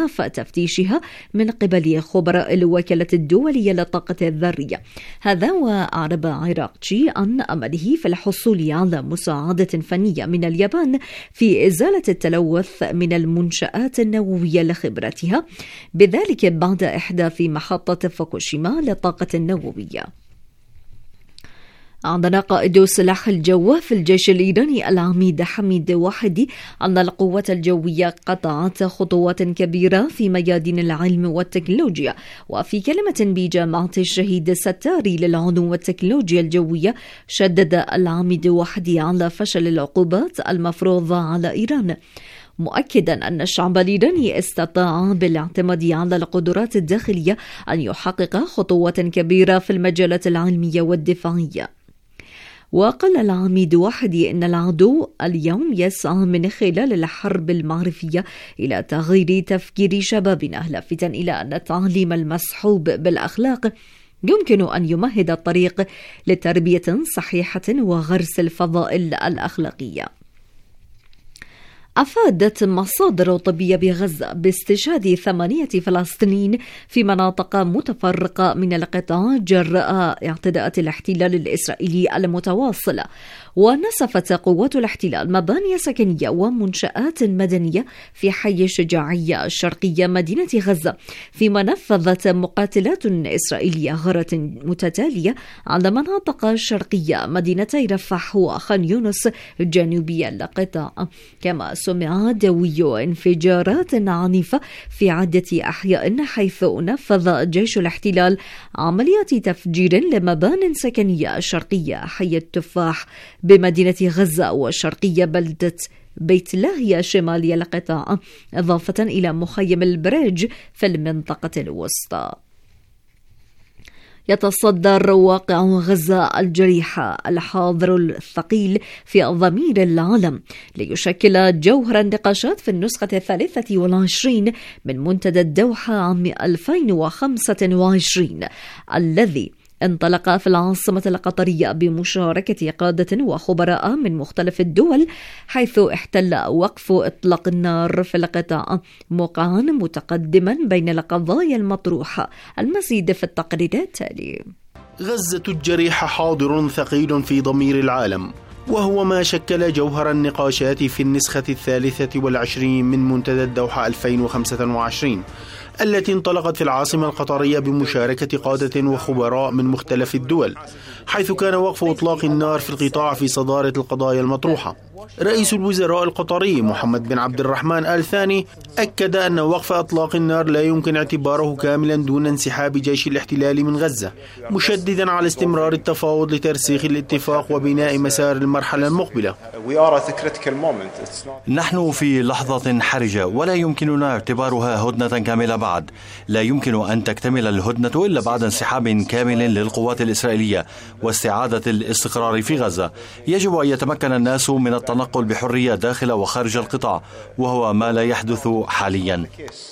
باستئناف تفتيشها من قبل خبراء الوكالة الدولية للطاقة الذرية. هذا وأعرب عراقتشي عن أمله في الحصول على مساعدة فنية من اليابان في إزالة التلوث من المنشآت النووية لخبرتها بذلك بعد إحداث محطة فوكوشيما للطاقة النووية. أعلن قائد سلاح الجو في الجيش الإيراني العميد حميد وحدي أن القوة الجوية قطعت خطوات كبيرة في ميادين العلم والتكنولوجيا. وفي كلمة بجامعة الشهيد الستاري للعلوم والتكنولوجيا الجوية، شدد العميد وحدي على فشل العقوبات المفروضة على إيران، مؤكدا أن الشعب الإيراني استطاع بالاعتماد على القدرات الداخلية أن يحقق خطوات كبيرة في المجالات العلمية والدفاعية. وقال العميد وحدي إن العدو اليوم يسعى من خلال الحرب المعرفية إلى تغيير تفكير شبابنا، لافتا إلى أن التعليم المصحوب بالأخلاق يمكن أن يمهد الطريق لتربية صحيحة وغرس الفضائل الأخلاقية. أفادت مصادر طبية بغزة باستشهاد 8 فلسطينيين في مناطق متفرقة من القطاع جراء اعتداءات الاحتلال الإسرائيلي المتواصلة. ونسفت قوات الاحتلال مباني سكنية ومنشآت مدنية في حي الشجاعية الشرقية مدينة غزة، فيما نفذت مقاتلات إسرائيلية غارات متتالية على مناطق شرقية مدينتي رفح وخان يونس جنوبي القطاع. كما سمع دوي انفجارات عنيفة في عدة أحياء، حيث نفذ جيش الاحتلال عمليات تفجير لمبان سكنية شرقية حي التفاح بمدينة غزة وشرقية بلدة بيت لاهيا شمالي القطاع، إضافة إلى مخيم البريج في المنطقة الوسطى. يتصدر واقع غزة الجريحة الحاضر الثقيل في ضمير العالم ليشكل جوهر النقاشات في النسخة 23 من منتدى الدوحة عام 2025 الذي انطلق في العاصمة القطرية بمشاركة قادة وخبراء من مختلف الدول، حيث احتل وقف إطلاق النار في القطاع موقعا متقدما بين القضايا المطروحة. المزيد في التقرير التالي. غزة الجريحة حاضر ثقيل في ضمير العالم، وهو ما شكل جوهر النقاشات في النسخة 23 من منتدى الدوحة 2025 التي انطلقت في العاصمة القطرية بمشاركة قادة وخبراء من مختلف الدول، حيث كان وقف إطلاق النار في القطاع في صدارة القضايا المطروحة. رئيس الوزراء القطري محمد بن عبد الرحمن آل ثاني أكد أن وقف إطلاق النار لا يمكن اعتباره كاملا دون انسحاب جيش الاحتلال من غزة، مشددا على استمرار التفاوض لترسيخ الاتفاق وبناء مسار المرحلة المقبلة. نحن في لحظة حرجة ولا يمكننا اعتبارها هدنة كاملة بعد. لا يمكن أن تكتمل الهدنة إلا بعد انسحاب كامل للقوات الإسرائيلية واستعادة الاستقرار في غزة. يجب أن يتمكن الناس من التنقل بحرية داخل وخارج القطاع، وهو ما لا يحدث حاليا.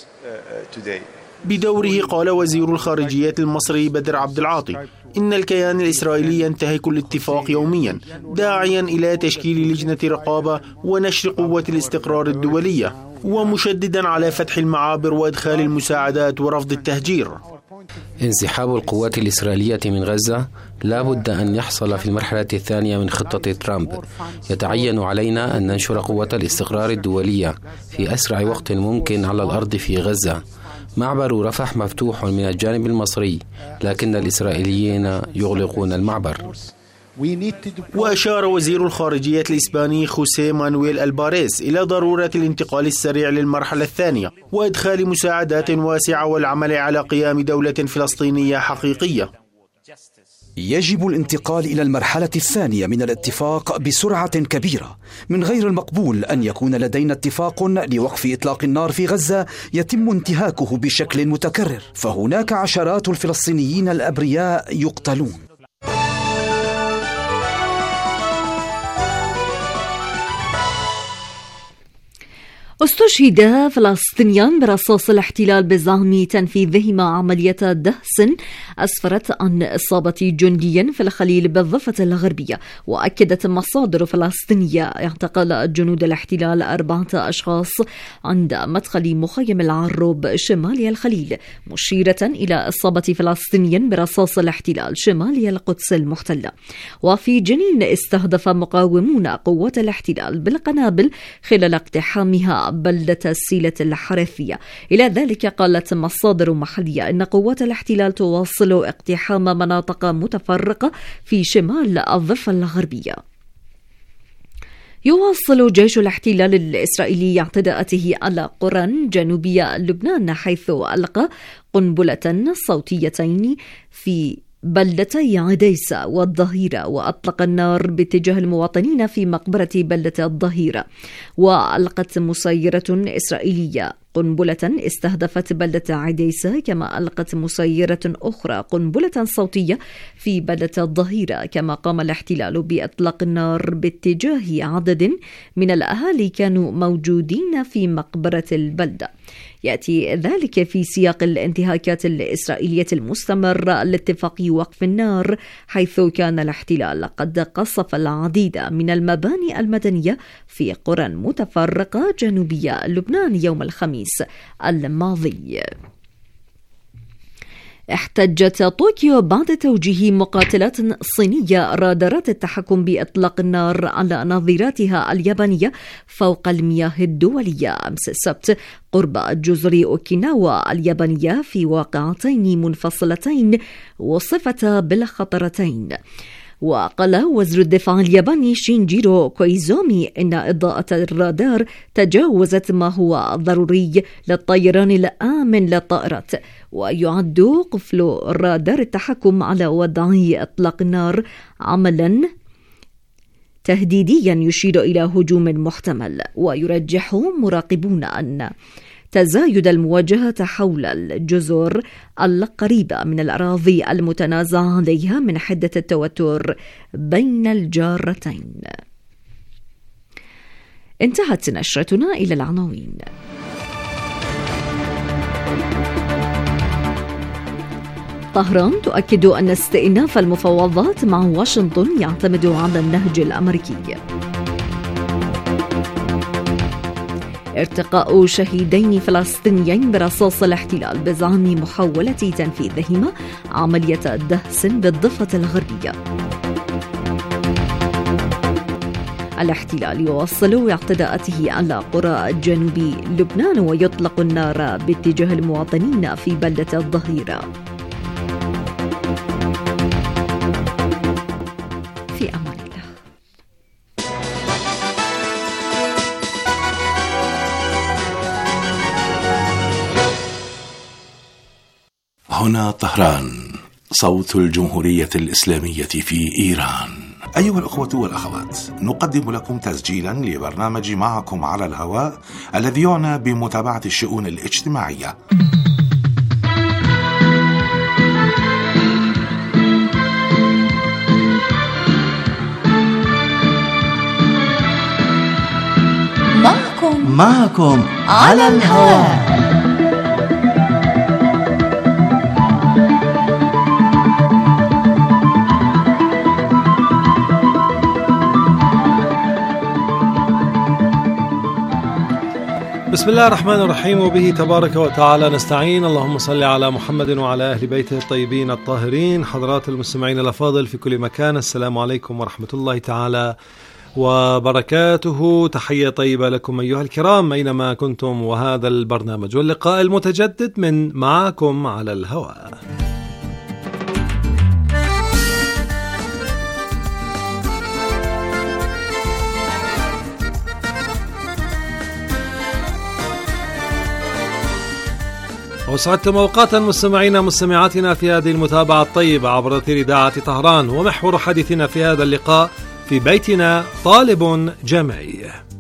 بدوره قال وزير الخارجية المصري بدر عبد العاطي إن الكيان الإسرائيلي ينتهك الاتفاق يوميا، داعيا إلى تشكيل لجنة رقابة ونشر قوة الاستقرار الدولية، ومشددا على فتح المعابر وإدخال المساعدات ورفض التهجير. انسحاب القوات الإسرائيلية من غزة لا بد أن يحصل في المرحلة الثانية من خطة ترامب. يتعين علينا أن ننشر قوة الاستقرار الدولية في أسرع وقت ممكن على الأرض في غزة. معبر رفح مفتوح من الجانب المصري، لكن الإسرائيليين يغلقون المعبر. وأشار وزير الخارجية الإسباني خوسيه مانويل الباريس إلى ضرورة الانتقال السريع للمرحلة الثانية وإدخال مساعدات واسعة والعمل على قيام دولة فلسطينية حقيقية. يجب الانتقال إلى المرحلة الثانية من الاتفاق بسرعة كبيرة. من غير المقبول أن يكون لدينا اتفاق لوقف إطلاق النار في غزة يتم انتهاكه بشكل متكرر، فهناك عشرات الفلسطينيين الأبرياء يقتلون. استشهد فلسطينيان برصاص الاحتلال بزعم تنفيذهما عملية دهس أسفرت عن إصابة جندي في الخليل بالضفة الغربية. وأكدت مصادر فلسطينية اعتقال جنود الاحتلال 4 أشخاص عند مدخل مخيم العروب شمال الخليل، مشيرة إلى إصابة فلسطيني برصاص الاحتلال شمال القدس المحتلة. وفي جنين استهدف مقاومون قوات الاحتلال بالقنابل خلال اقتحامها بلدة سيلة الحرثية. إلى ذلك قالت مصادر محلية إن قوات الاحتلال تواصل اقتحام مناطق متفرقة في شمال الضفة الغربية. يواصل جيش الاحتلال الإسرائيلي اعتداءاته على قرى جنوبية لبنان، حيث ألقى قنبلة صوتيتين في بلدتي عديسة والظهيرة، وأطلق النار باتجاه المواطنين في مقبرة بلدة الظهيرة. وألقت مسيرة إسرائيلية قنبلة استهدفت بلدة عديسة، كما ألقت مسيرة أخرى قنبلة صوتية في بلدة الظهيرة. كما قام الاحتلال بإطلاق النار باتجاه عدد من الأهالي كانوا موجودين في مقبرة البلدة. يأتي ذلك في سياق الانتهاكات الإسرائيلية المستمرة لاتفاق وقف النار، حيث كان الاحتلال قد قصف العديد من المباني المدنية في قرى متفرقة جنوبية لبنان يوم الخميس الماضي. احتجت طوكيو بعد توجيه مقاتلات صينية رادارات التحكم بإطلاق النار على نظيراتها اليابانية فوق المياه الدولية أمس السبت قرب جزر أوكيناوا اليابانية في واقعتين منفصلتين وصفتا بالخطرتين. وقال وزير الدفاع الياباني شينجيرو كويزومي إن إضاءة الرادار تجاوزت ما هو ضروري للطيران الآمن للطائرات، ويعد قفل رادار التحكم على وضع إطلاق النار عملا تهديديا يشير إلى هجوم محتمل. ويرجح مراقبون أن تزايد المواجهة حول الجزر القريبة من الأراضي المتنازع عليها من حدة التوتر بين الجارتين. انتهت نشرتنا إلى العناوين. طهران تؤكد أن استئناف المفاوضات مع واشنطن يعتمد على النهج الأمريكي. ارتقاء شهيدين فلسطينيين برصاص الاحتلال بزعم محاولة تنفيذهما عملية دهس بالضفة الغربية. الاحتلال يواصل اعتداءاته على قرى جنوب لبنان ويطلق النار باتجاه المواطنين في بلدة الظهيرة. في أمان الله. هنا طهران، صوت الجمهورية الإسلامية في إيران. أيها الأخوة والأخوات، نقدم لكم تسجيلا لبرنامج معكم على الهواء الذي يعنى بمتابعة الشؤون الاجتماعية. معكم على الهواء. بسم الله الرحمن الرحيم، وبه تبارك وتعالى نستعين. اللهم صل على محمد وعلى أهل بيته الطيبين الطاهرين. حضرات المستمعين الأفاضل في كل مكان، السلام عليكم ورحمة الله تعالى وبركاته. تحية طيبة لكم أيها الكرام أينما كنتم، وهذا البرنامج واللقاء المتجدد من معكم على الهواء. وسعدتم أوقاتا مستمعينا مستمعاتنا في هذه المتابعة الطيبة عبر أثير إذاعة طهران. ومحور حديثنا في هذا اللقاء: في بيتنا طالب جامعي.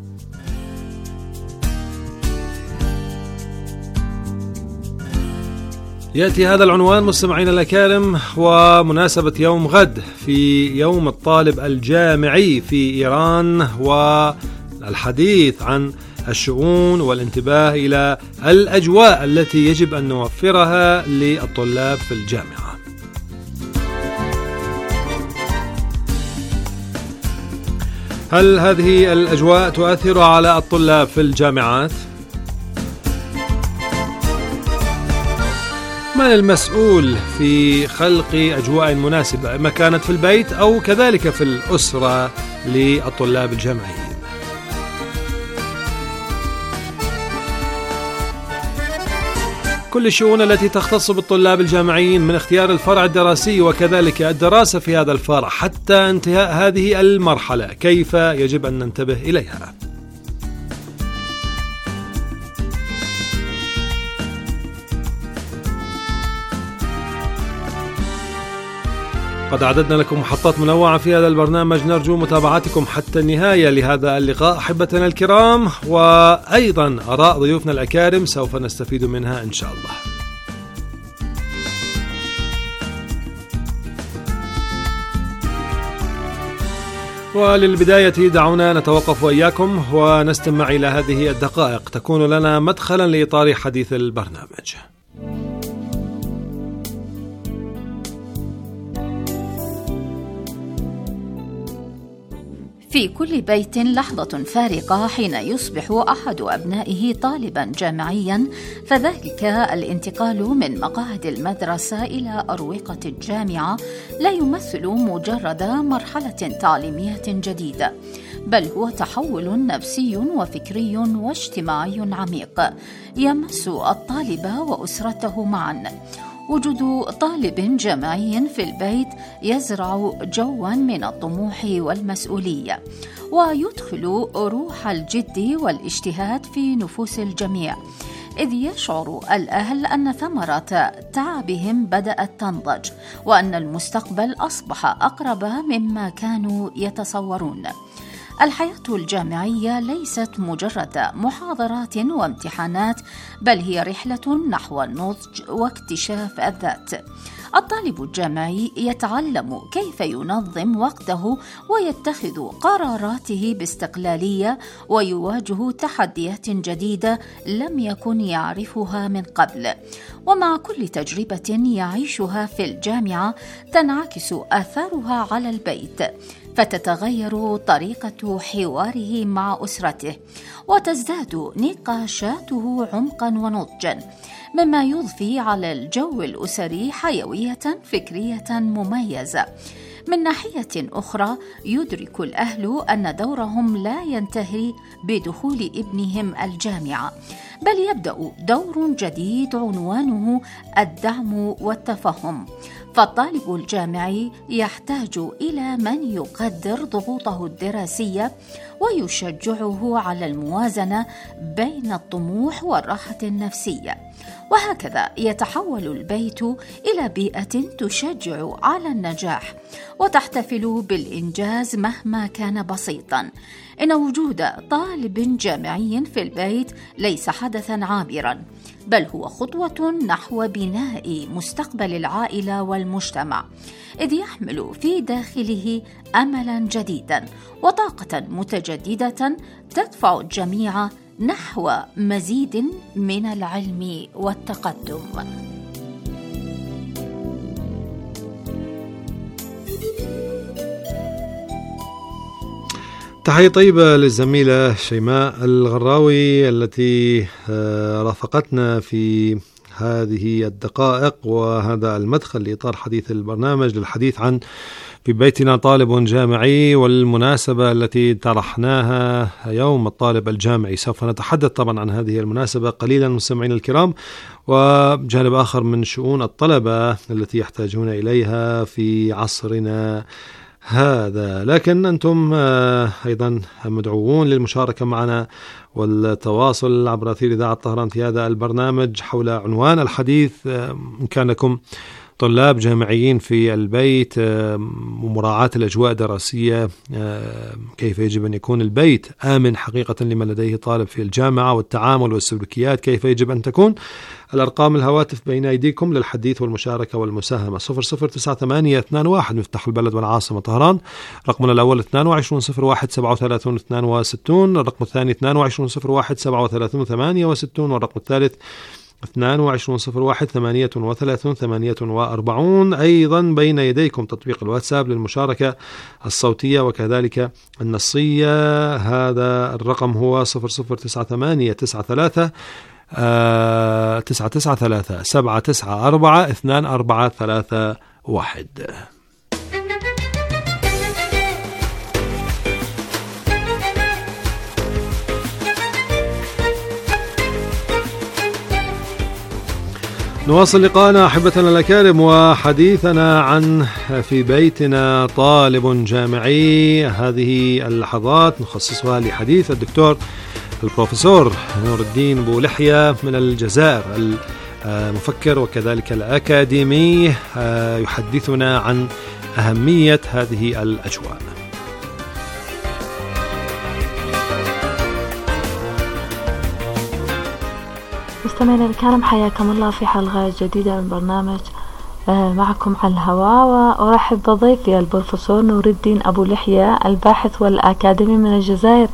يأتي هذا العنوان مستمعينا الأكارم ومناسبة يوم غد في يوم الطالب الجامعي في إيران، والحديث عن الشؤون والانتباه إلى الأجواء التي يجب أن نوفرها للطلاب في الجامعة. هل هذه الأجواء تؤثر على الطلاب في الجامعات؟ من المسؤول في خلق أجواء مناسبة، ما كانت في البيت أو كذلك في الأسرة للطلاب الجامعيين؟ كل الشؤون التي تختص بالطلاب الجامعيين من اختيار الفرع الدراسي وكذلك الدراسة في هذا الفرع حتى انتهاء هذه المرحلة، كيف يجب أن ننتبه إليها؟ قد أعددنا لكم محطات منوعة في هذا البرنامج، نرجو متابعتكم حتى النهاية لهذا اللقاء أحبتنا الكرام، وأيضا آراء ضيوفنا الأكارم سوف نستفيد منها إن شاء الله. وللبداية دعونا نتوقف وإياكم ونستمع إلى هذه الدقائق تكون لنا مدخلا لإطار حديث البرنامج. في كل بيت لحظة فارقة حين يصبح أحد أبنائه طالبا جامعيا، فذلك الانتقال من مقاعد المدرسة إلى أروقة الجامعة لا يمثل مجرد مرحلة تعليمية جديدة، بل هو تحول نفسي وفكري واجتماعي عميق يمس الطالب وأسرته معا. وجود طالب جامعي في البيت يزرع جوا من الطموح والمسؤولية، ويدخل روح الجد والاجتهاد في نفوس الجميع، إذ يشعر الأهل أن ثمرة تعبهم بدأت تنضج، وأن المستقبل أصبح أقرب مما كانوا يتصورون. الحياة الجامعية ليست مجرد محاضرات وامتحانات، بل هي رحلة نحو النضج واكتشاف الذات. الطالب الجامعي يتعلم كيف ينظم وقته ويتخذ قراراته باستقلالية، ويواجه تحديات جديدة لم يكن يعرفها من قبل. ومع كل تجربة يعيشها في الجامعة تنعكس آثارها على البيت، فتتغير طريقة حواره مع أسرته، وتزداد نقاشاته عمقا ونضجا، مما يضفي على الجو الأسري حيوية فكرية مميزة. من ناحية أخرى يدرك الأهل أن دورهم لا ينتهي بدخول ابنهم الجامعة، بل يبدأ دور جديد عنوانه الدعم والتفهم. فالطالب الجامعي يحتاج إلى من يقدر ضغوطه الدراسية ويشجعه على الموازنة بين الطموح والراحة النفسية. وهكذا يتحول البيت إلى بيئة تشجع على النجاح وتحتفل بالإنجاز مهما كان بسيطا. إن وجود طالب جامعي في البيت ليس حدثا عابرا، بل هو خطوة نحو بناء مستقبل العائلة والمجتمع، إذ يحمل في داخله أملا جديدا وطاقة متجددة تدفع الجميع نحو مزيد من العلم والتقدم. تحية طيبة للزميلة شيماء الغراوي التي رافقتنا في هذه الدقائق وهذا المدخل لإطار حديث البرنامج للحديث عن في بيتنا طالب جامعي، والمناسبة التي طرحناها يوم الطالب الجامعي. سوف نتحدث طبعا عن هذه المناسبة قليلا مستمعين الكرام، وجانب آخر من شؤون الطلبة التي يحتاجون إليها في عصرنا هذا. لكن أنتم أيضا مدعوون للمشاركة معنا والتواصل عبر أثير إذاعة طهران في هذا البرنامج حول عنوان الحديث. إن كان لكم طلاب جامعيين في البيت ومراعاة الأجواء الدراسية، كيف يجب أن يكون البيت آمن حقيقة لمن لديه طالب في الجامعة، والتعامل والسلوكيات كيف يجب أن تكون. الأرقام الهواتف بين أيديكم للحديث والمشاركة والمساهمة. 009821 مفتاح البلد والعاصمة طهران. رقمنا الأول 22013732، الرقم الثاني 22013738، والرقم الثالث 22013838. أيضا بين يديكم تطبيق الواتساب للمشاركة الصوتية وكذلك النصية. هذا الرقم هو 009893 993 794 2431. نواصل لقاءنا أحبتنا الأكارم وحديثنا عن في بيتنا طالب جامعي. هذه اللحظات نخصصها لحديث الدكتور البروفيسور نور الدين أبو لحية من الجزائر، المفكر وكذلك الأكاديمي، يحدثنا عن أهمية هذه الأجواء. مستمعينا الكرام، حياكم الله في حلقة جديدة من برنامج معكم على الهواء، وأرحب بضيفي البروفيسور نور الدين أبو لحية الباحث والأكاديمي من الجزائر.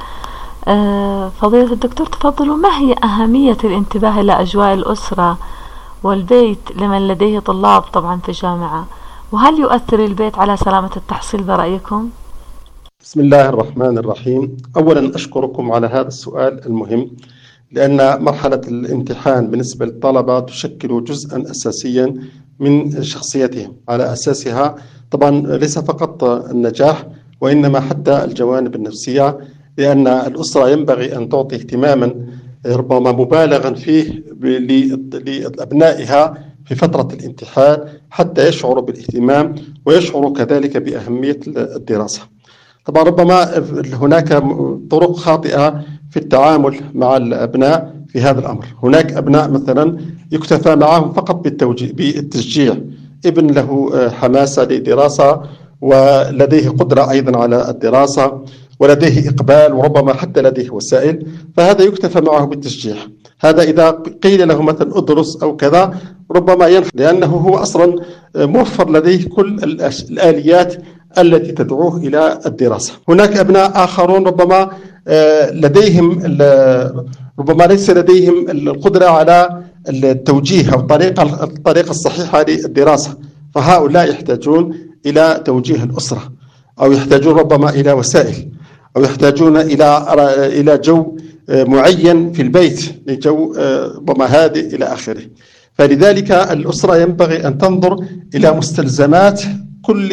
فضيلة الدكتور، تفضلوا، ما هي أهمية الانتباه إلى أجواء الأسرة والبيت لمن لديه طلاب طبعا في الجامعة، وهل يؤثر البيت على سلامة التحصيل برأيكم؟ بسم الله الرحمن الرحيم. أولا أشكركم على هذا السؤال المهم، لأن مرحلة الامتحان بالنسبة للطلبة تشكل جزءا أساسيا من شخصيتهم. على أساسها طبعا ليس فقط النجاح وإنما حتى الجوانب النفسية، لأن الأسرة ينبغي أن تعطي اهتماما ربما مبالغا فيه لأبنائها في فترة الامتحان حتى يشعروا بالاهتمام ويشعروا كذلك بأهمية الدراسة. طبعا ربما هناك طرق خاطئة في التعامل مع الأبناء في هذا الأمر. هناك أبناء مثلا يكتفى معهم فقط بالتشجيع، ابن له حماسة للدراسة ولديه قدرة أيضا على الدراسة ولديه إقبال وربما حتى لديه وسائل، فهذا يكتفى معه بالتشجيع. هذا إذا قيل له مثلا أدرس أو كذا ربما ينفع، لأنه هو أصلا موفر لديه كل الآليات التي تدعوه إلى الدراسة. هناك أبناء آخرون ربما لديهم ربما ليس لديهم القدرة على التوجيه أو الطريقة الصحيحة للدراسة، فهؤلاء يحتاجون إلى توجيه الأسرة، أو يحتاجون ربما إلى وسائل، أو يحتاجون إلى جو معين في البيت، لجو ربما هادئ إلى آخره. فلذلك الأسرة ينبغي أن تنظر إلى مستلزمات كل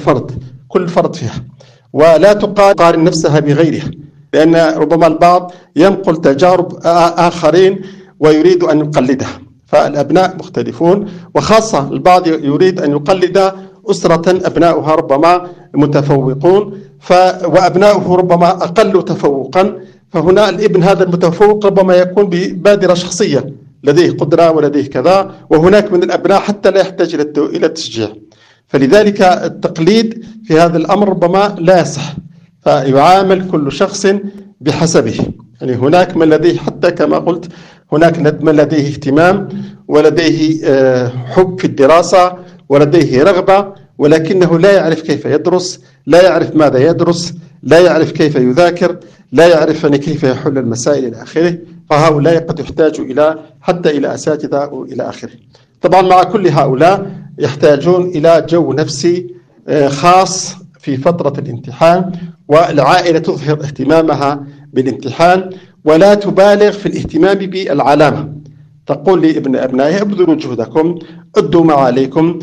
فرد فيها، ولا تقارن نفسها بغيرها، لأن ربما البعض ينقل تجارب آخرين ويريد أن يقلدها. فالأبناء مختلفون، وخاصة البعض يريد أن يقلد أسرة أبناؤها ربما متفوقون وأبناؤه ربما أقل تفوقا، فهنا الابن هذا المتفوق ربما يكون ببادرة شخصية، لديه قدرة ولديه كذا، وهناك من الأبناء حتى لا يحتاج إلى التشجيع. فلذلك التقليد في هذا الأمر ربما لا يصح، فيعامل كل شخص بحسبه. يعني هناك من لديه حتى كما قلت، هناك من لديه اهتمام ولديه حب في الدراسة ولديه رغبة، ولكنه لا يعرف كيف يدرس، لا يعرف ماذا يدرس، لا يعرف كيف يذاكر، لا يعرف كيف يحل المسائل إلى آخره. فهؤلاء قد يحتاجوا حتى إلى أساتذة وإلى آخره. طبعا مع كل هؤلاء يحتاجون إلى جو نفسي خاص في فترة الامتحان، والعائلة تظهر اهتمامها بالامتحان ولا تبالغ في الاهتمام بالعلامة. تقول لابن أبنائها ابذلوا جهدكم، أدوا ما عليكم،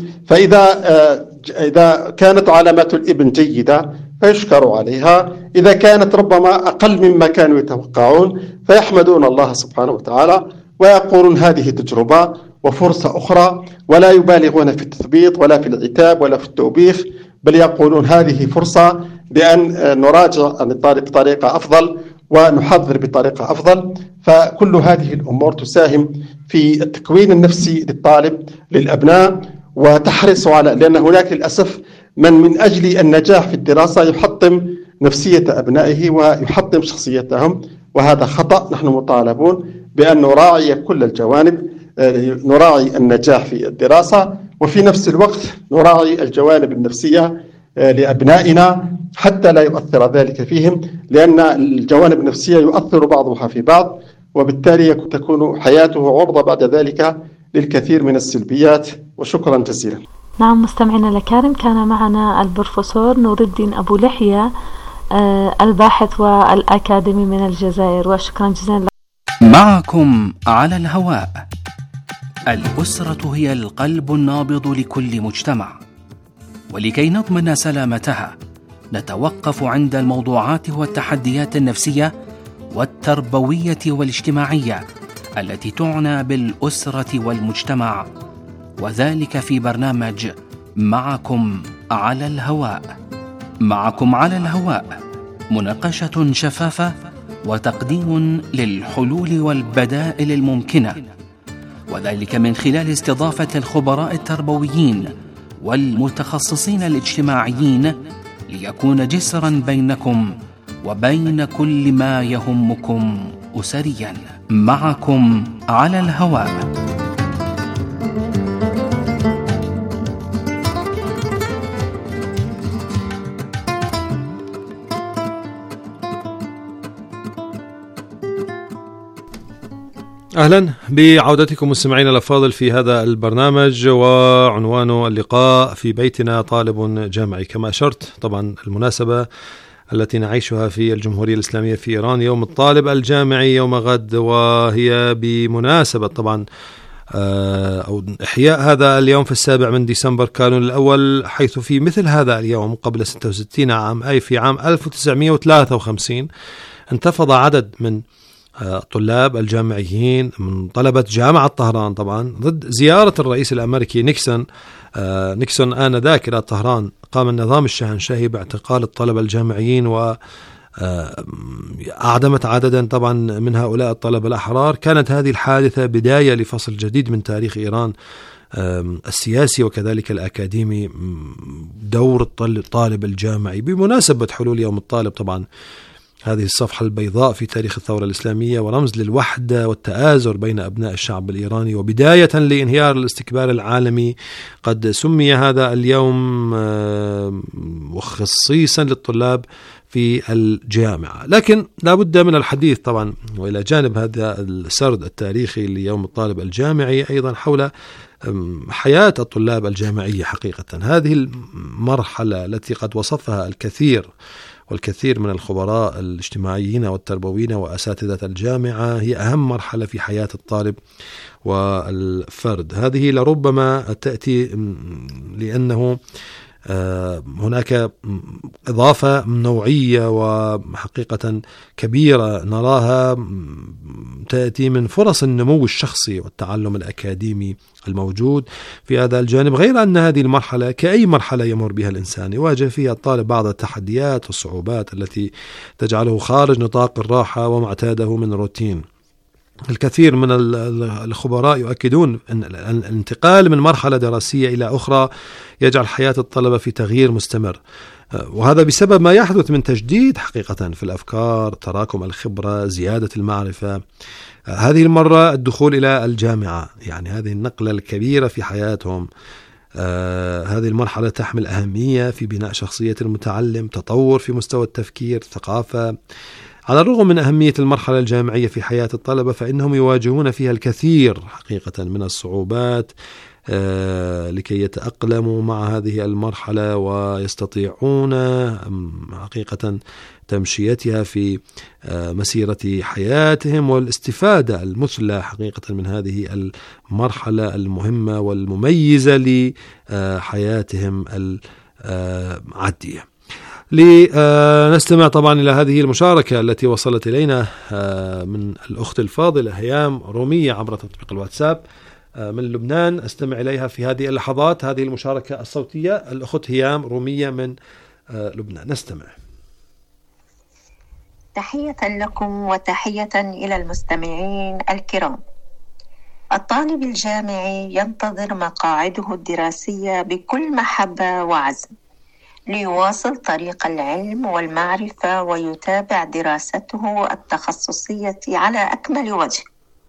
فإذا كانت علامات الابن جيدة فيشكر عليها، إذا كانت ربما أقل مما كانوا يتوقعون فيحمدون الله سبحانه وتعالى ويقولون هذه تجربة وفرصة أخرى، ولا يبالغون في التثبيط ولا في العتاب ولا في التوبيخ، بل يقولون هذه فرصة لأن نراجع بطريقة أفضل ونحضر بطريقة أفضل. فكل هذه الأمور تساهم في التكوين النفسي للطالب للأبناء، وتحرص على، لأن هناك للأسف من أجل النجاح في الدراسة يحطم نفسية أبنائه ويحطم شخصيتهم، وهذا خطأ. نحن مطالبون بأن نراعي كل الجوانب، نراعي النجاح في الدراسة وفي نفس الوقت نراعي الجوانب النفسية لأبنائنا حتى لا يؤثر ذلك فيهم، لأن الجوانب النفسية يؤثر بعضها في بعض، وبالتالي تكون حياته عرضة بعد ذلك للكثير من السلبيات. وشكرا جزيلا. نعم مستمعينا الكرام، كان معنا البروفيسور نور الدين أبو لحية الباحث والأكاديمي من الجزائر، وشكرا جزيلا. معكم على الهواء. الأسرة هي القلب النابض لكل مجتمع، ولكي نضمن سلامتها نتوقف عند الموضوعات والتحديات النفسية والتربوية والاجتماعية التي تعنى بالأسرة والمجتمع، وذلك في برنامج معكم على الهواء. معكم على الهواء، مناقشة شفافة وتقديم للحلول والبدائل الممكنة، وذلك من خلال استضافة الخبراء التربويين والمتخصصين الاجتماعيين، ليكون جسرا بينكم وبين كل ما يهمكم أسريا. معكم على الهواء. أهلا بعودتكم مستمعينا الأفاضل في هذا البرنامج، وعنوان اللقاء في بيتنا طالب جامعي. كما أشرت، طبعا المناسبة التي نعيشها في الجمهورية الإسلامية في إيران يوم الطالب الجامعي يوم غد، وهي بمناسبة طبعا أو إحياء هذا اليوم في 7 ديسمبر كانون الأول، حيث في مثل هذا اليوم قبل 66 عام، أي في عام 1953، انتفض عدد من طلاب الجامعيين من طلبة جامعة طهران طبعا ضد زيارة الرئيس الأمريكي نيكسون آنذاك إلى طهران. قام النظام الشاهنشاهي باعتقال الطلبة الجامعيين، وأعدمت عددا طبعا من هؤلاء الطلبة الأحرار. كانت هذه الحادثة بداية لفصل جديد من تاريخ إيران السياسي وكذلك الأكاديمي، دور الطالب الجامعي بمناسبة حلول يوم الطالب. طبعا هذه الصفحة البيضاء في تاريخ الثورة الإسلامية، ورمز للوحدة والتآزر بين أبناء الشعب الإيراني، وبداية لانهيار الاستكبار العالمي. قد سمي هذا اليوم وخصيصا للطلاب في الجامعة. لكن لا بد من الحديث طبعا، وإلى جانب هذا السرد التاريخي ليوم الطالب الجامعي، أيضا حول حياة الطلاب الجامعية. حقيقة هذه المرحلة التي قد وصفها والكثير من الخبراء الاجتماعيين والتربويين وأساتذة الجامعة هي أهم مرحلة في حياة الطالب والفرد. هذه لربما تأتي لأنه هناك إضافة نوعية وحقيقة كبيرة نراها تأتي من فرص النمو الشخصي والتعلم الأكاديمي الموجود في هذا الجانب، غير أن هذه المرحلة كأي مرحلة يمر بها الإنسان يواجه فيها الطالب بعض التحديات والصعوبات التي تجعله خارج نطاق الراحة وما اعتاده من روتين. الكثير من الخبراء يؤكدون أن الانتقال من مرحلة دراسية إلى أخرى يجعل حياة الطلبة في تغيير مستمر، وهذا بسبب ما يحدث من تجديد حقيقة في الأفكار، تراكم الخبرة، زيادة المعرفة. هذه المرة الدخول إلى الجامعة، يعني هذه النقلة الكبيرة في حياتهم. هذه المرحلة تحمل أهمية في بناء شخصية المتعلم، تطور في مستوى التفكير، ثقافة. على الرغم من أهمية المرحلة الجامعية في حياة الطلبة، فإنهم يواجهون فيها الكثير حقيقة من الصعوبات لكي يتأقلموا مع هذه المرحلة ويستطيعون حقيقة تمشيتها في مسيرة حياتهم والاستفادة المثلى حقيقة من هذه المرحلة المهمة والمميزة لحياتهم العادية. لنستمع طبعا إلى هذه المشاركة التي وصلت إلينا من الأخت الفاضلة هيام رومية عبر تطبيق الواتساب من لبنان. أستمع إليها في هذه اللحظات، هذه المشاركة الصوتية. الأخت هيام رومية من لبنان، نستمع. تحية لكم وتحية إلى المستمعين الكرام. الطالب الجامعي ينتظر مقاعده الدراسية بكل محبة وعزم ليواصل طريق العلم والمعرفة ويتابع دراسته التخصصية على أكمل وجه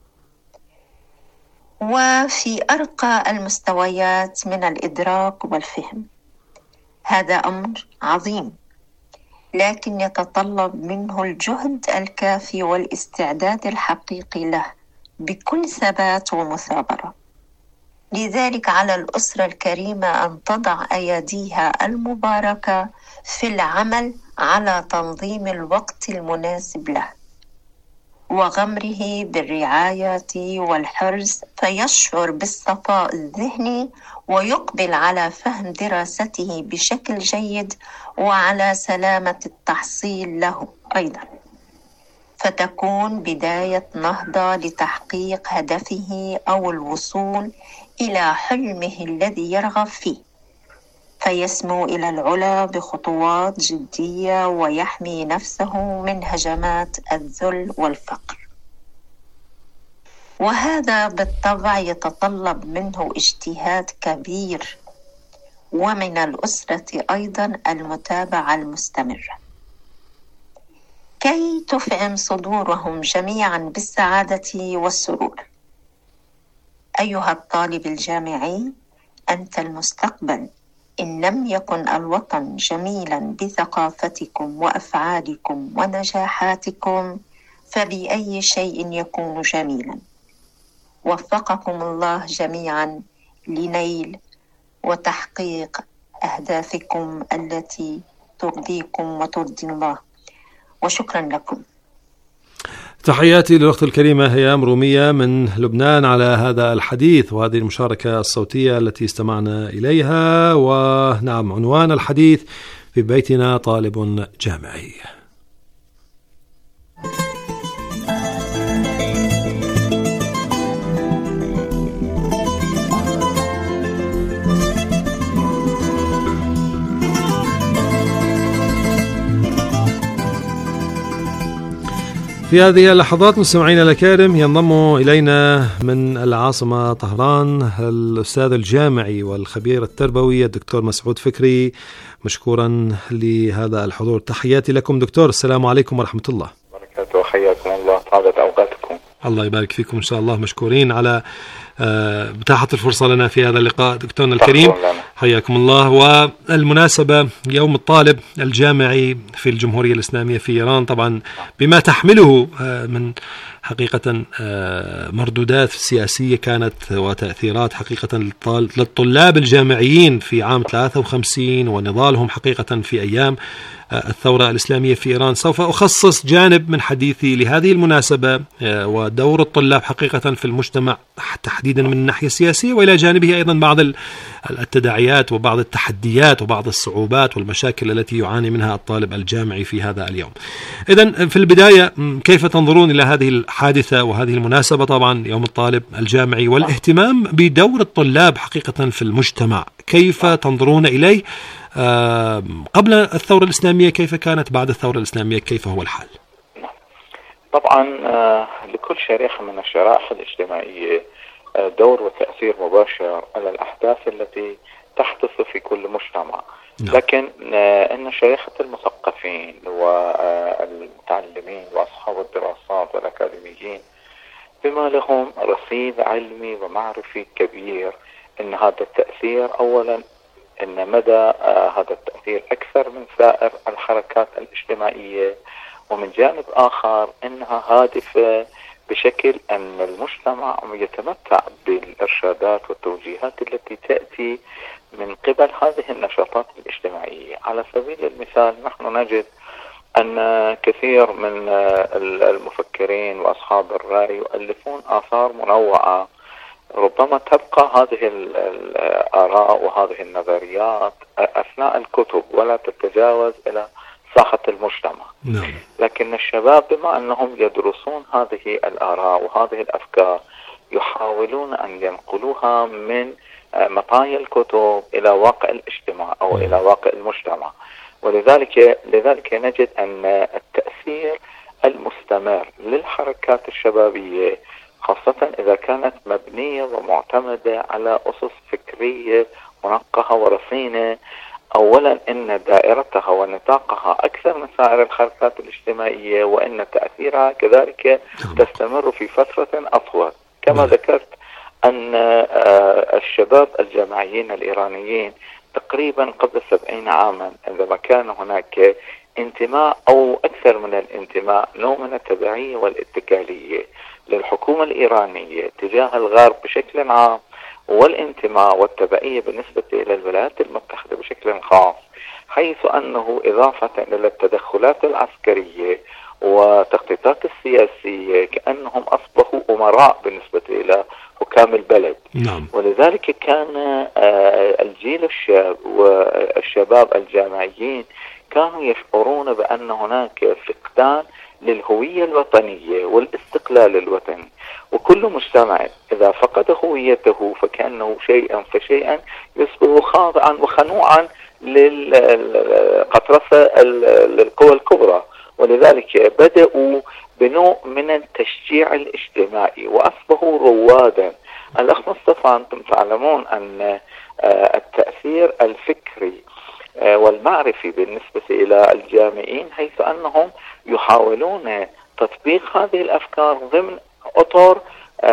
وفي أرقى المستويات من الإدراك والفهم. هذا أمر عظيم، لكن يتطلب منه الجهد الكافي والاستعداد الحقيقي له بكل ثبات ومثابرة. لذلك على الأسرة الكريمة أن تضع أيديها المباركة في العمل على تنظيم الوقت المناسب له وغمره بالرعاية والحرص، فيشعر بالصفاء الذهني ويقبل على فهم دراسته بشكل جيد وعلى سلامة التحصيل له أيضا، فتكون بداية نهضة لتحقيق هدفه أو الوصول إلى حلمه الذي يرغب فيه، فيسمو إلى العلا بخطوات جدية ويحمي نفسه من هجمات الذل والفقر. وهذا بالطبع يتطلب منه اجتهاد كبير، ومن الأسرة أيضا المتابعة المستمرة كي تفعم صدورهم جميعا بالسعادة والسرور. أيها الطالب الجامعي، أنت المستقبل. إن لم يكن الوطن جميلا بثقافتكم وأفعالكم ونجاحاتكم فبأي شيء يكون جميلا. وفقكم الله جميعا لنيل وتحقيق أهدافكم التي ترضيكم وترضي الله، وشكرا لكم. تحياتي للأخت الكريمة هيام رومية من لبنان على هذا الحديث وهذه المشاركة الصوتية التي استمعنا إليها. ونعم، عنوان الحديث: في بيتنا طالب جامعي. في هذه اللحظات مستمعينا الأكارم ينضم إلينا من العاصمة طهران الأستاذ الجامعي والخبير التربوي الدكتور مسعود فكري. مشكورا لهذا الحضور. تحياتي لكم دكتور. السلام عليكم ورحمة الله وبركاته. وحياكم الله، طابت أوقاتكم. الله يبارك فيكم إن شاء الله. مشكورين على متاحة الفرصة لنا في هذا اللقاء دكتورنا الكريم، حياكم الله. والمناسبة يوم الطالب الجامعي في الجمهورية الإسلامية في إيران، طبعا بما تحمله من حقيقة مردودات سياسية كانت وتأثيرات حقيقة للطلاب الجامعيين في عام 53 ونضالهم حقيقة في أيام الثورة الإسلامية في إيران. سوف أخصص جانب من حديثي لهذه المناسبة ودور الطلاب حقيقة في المجتمع تحديدا من الناحية السياسية، وإلى جانبه أيضا بعض التداعيات وبعض التحديات وبعض الصعوبات والمشاكل التي يعاني منها الطالب الجامعي في هذا اليوم. إذن في البداية، كيف تنظرون إلى هذه الحادثة وهذه المناسبة، طبعا يوم الطالب الجامعي والاهتمام بدور الطلاب حقيقة في المجتمع، كيف تنظرون إليه قبل الثورة الإسلامية، كيف كانت بعد الثورة الإسلامية، كيف هو الحال؟ طبعا لكل شريحة من الشرائح الاجتماعية دور وتأثير مباشر على الأحداث التي تحدث في كل مجتمع. لكن أن شريحة المثقفين والمتعلمين وأصحاب الدراسات والأكاديميين بما لهم رصيد علمي ومعرفي كبير، أن هذا التأثير أولا أن مدى هذا التأثير أكثر من سائر الحركات الاجتماعية، ومن جانب آخر أنها هادفة بشكل أن المجتمع يتمتع بالإرشادات والتوجيهات التي تأتي من قبل هذه النشاطات الاجتماعية. على سبيل المثال، نحن نجد أن كثير من المفكرين وأصحاب الرأي يؤلفون آثار منوعة، ربما تبقى هذه الآراء وهذه النظريات أثناء الكتب ولا تتجاوز إلى ساحة المجتمع. لكن الشباب بما أنهم يدرسون هذه الآراء وهذه الأفكار يحاولون أن ينقلوها من مطايا الكتب إلى واقع الاجتماع أو إلى واقع المجتمع. ولذلك نجد أن التأثير المستمر للحركات الشبابية خاصة إذا كانت مبنية ومعتمدة على أسس فكرية منقحة ورصينة. أولا إن دائرتها ونطاقها أكثر من سائر الحركات الاجتماعية، وإن تأثيرها كذلك تستمر في فترة أطول. كما ذكرت أن الشباب الجامعيين الإيرانيين تقريبا قبل 70 عاما عندما كان هناك انتماء أو أكثر من الانتماء، نوع من التبعية والاتكالية للحكومة الإيرانية تجاه الغرب بشكل عام، والانتماء والتبعية بالنسبة إلى الولايات المتحدة بشكل خاص، حيث أنه إضافة إلى التدخلات العسكرية والتخطيطات السياسية كأنهم أصبحوا أمراء بالنسبة إلى حكام البلد. نعم. ولذلك كان الجيل الشاب والشباب الجامعيين كانوا يشعرون بأن هناك فقدان للهوية الوطنية والاستقلال الوطني، وكل مجتمع إذا فقد هويته فكأنه شيئا فشيئا يصبح خاضعا وخنوعا للقطرسة للقوى الكبرى. ولذلك بدأوا بنوع من التشجيع الاجتماعي وأصبحوا روادا. الأخ مصطفى، أنتم تعلمون أن التأثير الفكري والمعرفي بالنسبة إلى الجامعين حيث أنهم يحاولون تطبيق هذه الأفكار ضمن أطر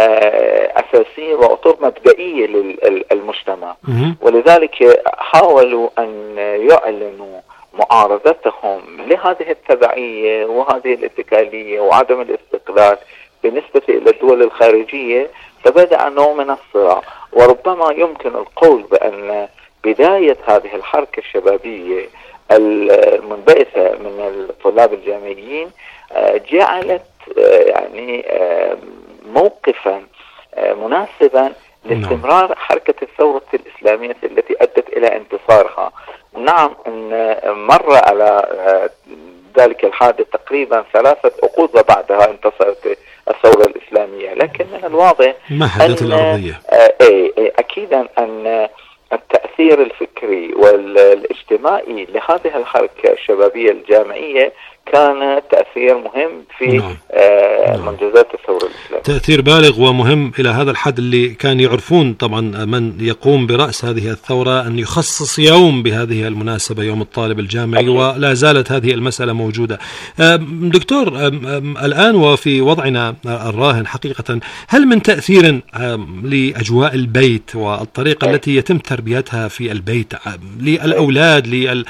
أساسية وأطر مبدئية للمجتمع. ولذلك حاولوا أن يعلنوا معارضتهم لهذه التبعية وهذه الاتكالية وعدم الاستقلال بالنسبة إلى الدول الخارجية، فبدأ نوع من الصراع. وربما يمكن القول بأن بداية هذه الحركة الشبابية المنبعثة من الطلاب الجامعيين جعلت يعني موقفا مناسبا لاستمرار حركة الثورة الإسلامية التي أدت إلى انتصارها. نعم، إن مر على ذلك الحادث تقريبا 3 عقود وبعدها انتصرت الثورة الإسلامية، لكن من الواضح مهدت الأرضية. أكيدا أن التأثير الفكري والاجتماعي لهذه الحركة الشبابية الجامعية كان تأثير مهم في منجزات الثورة الإسلامية. تأثير بالغ ومهم إلى هذا الحد اللي كان يعرفون طبعا من يقوم برأس هذه الثورة أن يخصص يوم بهذه المناسبة، يوم الطالب الجامعي، ولا زالت هذه المسألة موجودة. دكتور، الآن وفي وضعنا الراهن حقيقة، هل من تأثير لأجواء البيت والطريقة التي يتم تربيتها في البيت للأولاد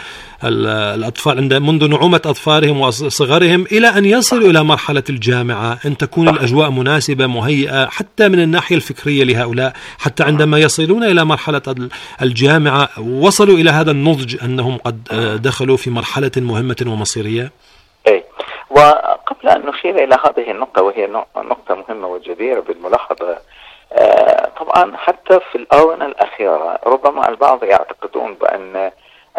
الأطفال منذ نعومة أظفارهم وصغرهم إلى أن يصلوا إلى مرحلة الجامعة، أن تكون الأجواء مناسبة مهيئة حتى من الناحية الفكرية لهؤلاء، حتى عندما يصلون إلى مرحلة الجامعة وصلوا إلى هذا النضج أنهم قد دخلوا في مرحلة مهمة ومصيرية؟ وقبل أن نشير إلى هذه النقطة، وهي نقطة مهمة وجديرة بالملاحظة، طبعا حتى في الآونة الأخيرة ربما البعض يعتقدون بأن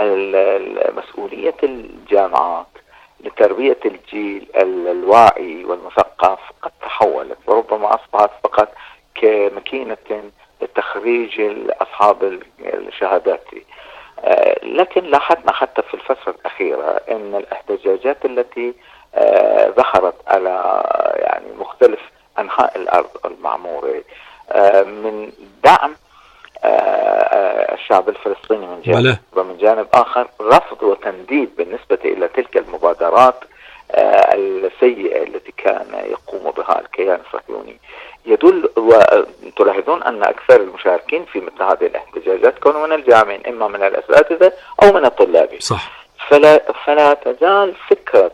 مسؤولية الجامعات لتربية الجيل الواعي والمثقف قد تحولت، وربما أصبحت فقط كماكينة لتخريج أصحاب الشهادات. لكن لاحظنا حتى في الفترة الأخيرة أن الاحتجاجات التي ظهرت على يعني مختلف أنحاء الأرض المعمورة من دعم الشعب الفلسطيني من جانب، ومن جانب آخر رفض وتنديد بالنسبة إلى تلك المبادرات السيئة التي كان يقوم بها الكيان الصهيوني، يدل. وتلاحظون أن أكثر المشاركين في مثل هذه الاحتجاجات كانوا من الجامعين، إما من الأساتذة أو من الطلاب. صح. فلا تزال فكرة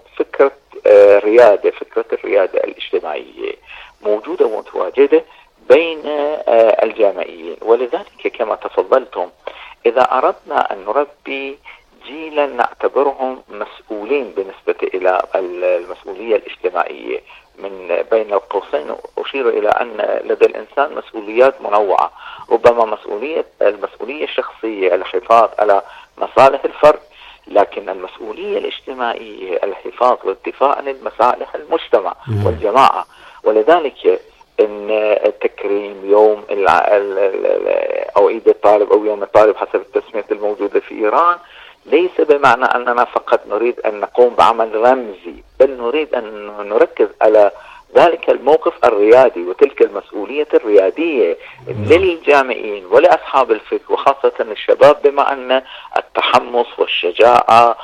الريادة الاجتماعية موجودة ومتواجدة بين الجامعيين. ولذلك كما تفضلتم، إذا أردنا أن نربي جيلا نعتبرهم مسؤولين بالنسبة إلى المسؤولية الاجتماعية، من بين القوسين أشير إلى أن لدى الإنسان مسؤوليات منوعة، ربما المسؤولية الشخصية الحفاظ على مصالح الفرد، لكن المسؤولية الاجتماعية الحفاظ والدفاع عن المصالح المجتمع والجماعة. ولذلك إن تكريم يوم أو عيد الطالب أو يوم الطالب حسب التسمية الموجودة في إيران ليس بمعنى أننا فقط نريد أن نقوم بعمل رمزي، بل نريد أن نركز على ذلك الموقف الريادي وتلك المسؤولية الريادية للجامعين ولأصحاب الفكر وخاصة الشباب، بما أن التحمس والشجاعة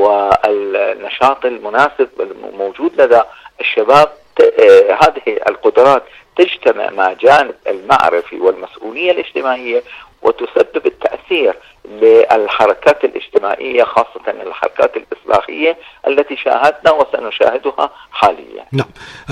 والنشاط المناسب الموجود لدى الشباب، هذه القدرات تجتمع مع جانب المعرفي والمسؤولية الاجتماعية وتسبب التأثير للحركات الاجتماعية، خاصة الحركات الإصلاحية التي شاهدنا وسنشاهدها حاليا. نعم،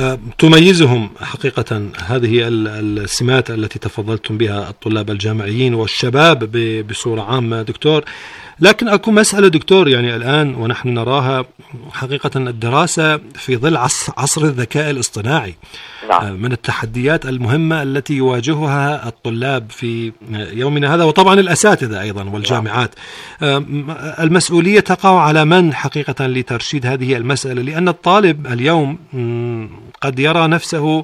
تميزهم حقيقة هذه السمات التي تفضلتم بها الطلاب الجامعيين والشباب بصورة عامة دكتور. لكن أكو مسألة دكتور، يعني الآن ونحن نراها حقيقة الدراسة في ظل عصر الذكاء الاصطناعي. نعم. من التحديات المهمة التي يواجهها الطلاب في يومنا هذا، وطبعا الأساتذة أيضا والجامعات. المسؤولية تقع على من حقيقة لترشيد هذه المسألة؟ لأن الطالب اليوم قد يرى نفسه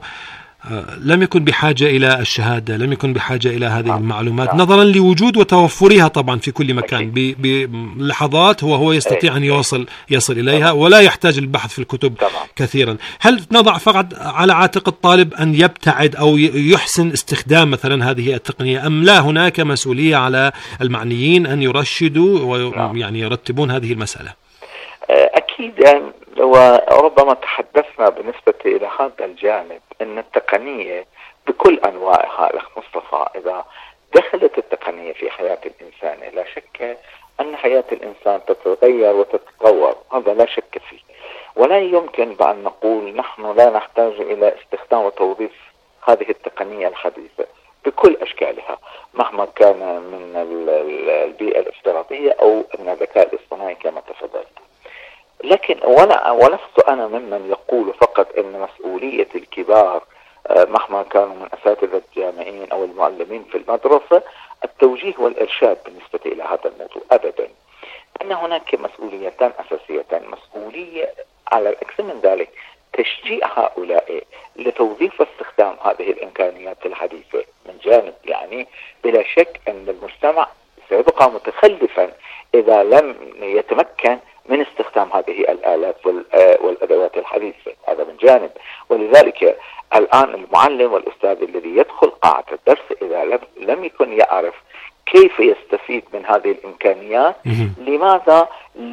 لم يكن بحاجة إلى الشهادة، لم يكن بحاجة إلى هذه المعلومات نظرا لوجود وتوفرها طبعا في كل مكان. بلحظات هو يستطيع أن يصل إليها ولا يحتاج البحث في الكتب كثيرا. هل نضع فقط على عاتق الطالب أن يبتعد أو يحسن استخدام مثلا هذه التقنية، أم لا هناك مسؤولية على المعنيين أن يرشدوا ويعني يرتبون هذه المسألة؟ أكيد، وربما تحدثنا بالنسبة إلى هذا الجانب أن التقنية بكل أنواعها الأخ مصطفى، إذا دخلت التقنية في حياة الإنسان لا شك أن حياة الإنسان تتغير وتتطور، هذا لا شك فيه. ولا يمكن بأن نقول نحن لا نحتاج إلى استخدام وتوظيف هذه التقنية الحديثة بكل أشكالها، مهما كان من البيئة الافتراضية أو من الذكاء الاصطناعي كما تفضلت. لكن ولست أنا ممن يقول فقط أن مسؤولية الكبار مهما كانوا من أساتذة الجامعين أو المعلمين في المدرسة التوجيه والإرشاد بالنسبة إلى هذا الموضوع، أبدا. أن هناك مسؤوليتان أساسيتان، مسؤولية على الأكثر من ذلك تشجيع هؤلاء لتوظيف واستخدام هذه الإمكانيات الحديثة من جانب، يعني بلا شك أن المجتمع سيبقى متخلفا إذا لم يتمكن من استخدام هذه الآلات والأدوات الحديثة، هذا من جانب. ولذلك الآن المعلم والأستاذ الذي يدخل قاعة الدرس إذا لم يكن يعرف كيف يستفيد من هذه الإمكانيات، لماذا؟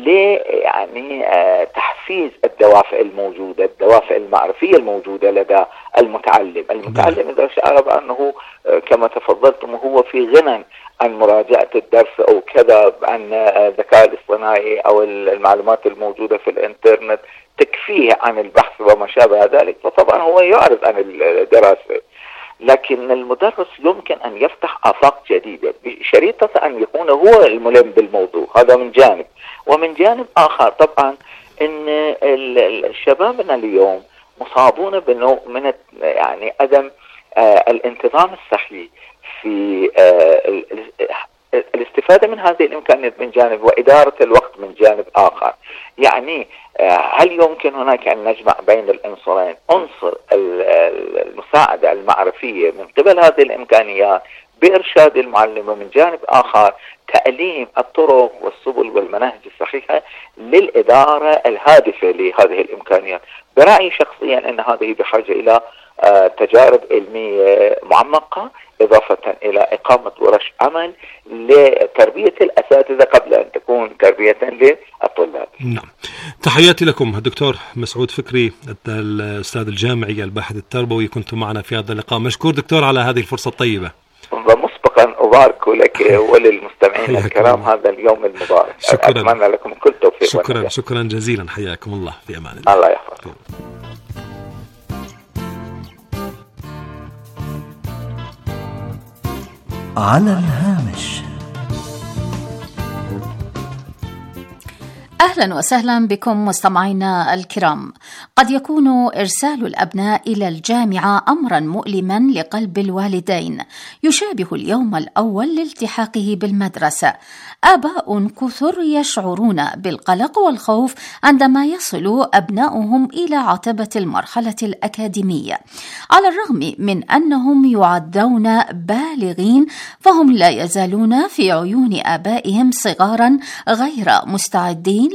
يعني تحفيز الدوافع الموجودة، الدوافع المعرفية الموجودة لدى المتعلم إذا شعر بأنه كما تفضلتم هو في غنى عن مراجعة الدرس أو كذا، عن الذكاء الاصطناعي أو المعلومات الموجودة في الإنترنت تكفيه عن البحث وما شابه ذلك، فطبعا هو يعرض عن الدراسة. لكن المدرس يمكن أن يفتح آفاق جديدة بشريطة أن يكون هو الملم بالموضوع، هذا من جانب. ومن جانب آخر طبعا أن شبابنا اليوم مصابون بنوع من يعني عدم الانتظام الصحي في الاستفادة من هذه الإمكانيات من جانب، وإدارة الوقت من جانب آخر. يعني هل يمكن هناك أن نجمع بين العنصرين، عنصر المساعدة المعرفية من قبل هذه الإمكانيات بإرشاد المعلم، ومن جانب آخر تعليم الطرق والسبل والمناهج الصحيحة للإدارة الهادفة لهذه الإمكانيات. برأيي شخصيا أن هذه بحاجة إلى تجارب علمية معمقة، إضافة إلى إقامة ورش عمل لتربية الأساتذة قبل أن تكون تربية للطلاب. نعم، تحياتي لكم الدكتور مسعود فكري الأستاذ الجامعي الباحث التربوي، كنتم معنا في هذا اللقاء. مشكور دكتور على هذه الفرصة الطيبة. ومسبقا أبارك لك وللمستمعين الكرام هذا اليوم المبارك. أتمنى لكم كل توفيق. شكرا جزيلا، حياكم الله، في أمان الله. الله يحفظكم. على الهامش. أهلا وسهلا بكم مستمعينا الكرام. قد يكون إرسال الأبناء إلى الجامعة أمرا مؤلما لقلب الوالدين، يشابه اليوم الأول لالتحاقه بالمدرسة. آباء كثر يشعرون بالقلق والخوف عندما يصل أبناؤهم إلى عتبة المرحلة الأكاديمية. على الرغم من أنهم يعدون بالغين، فهم لا يزالون في عيون آبائهم صغارا غير مستعدين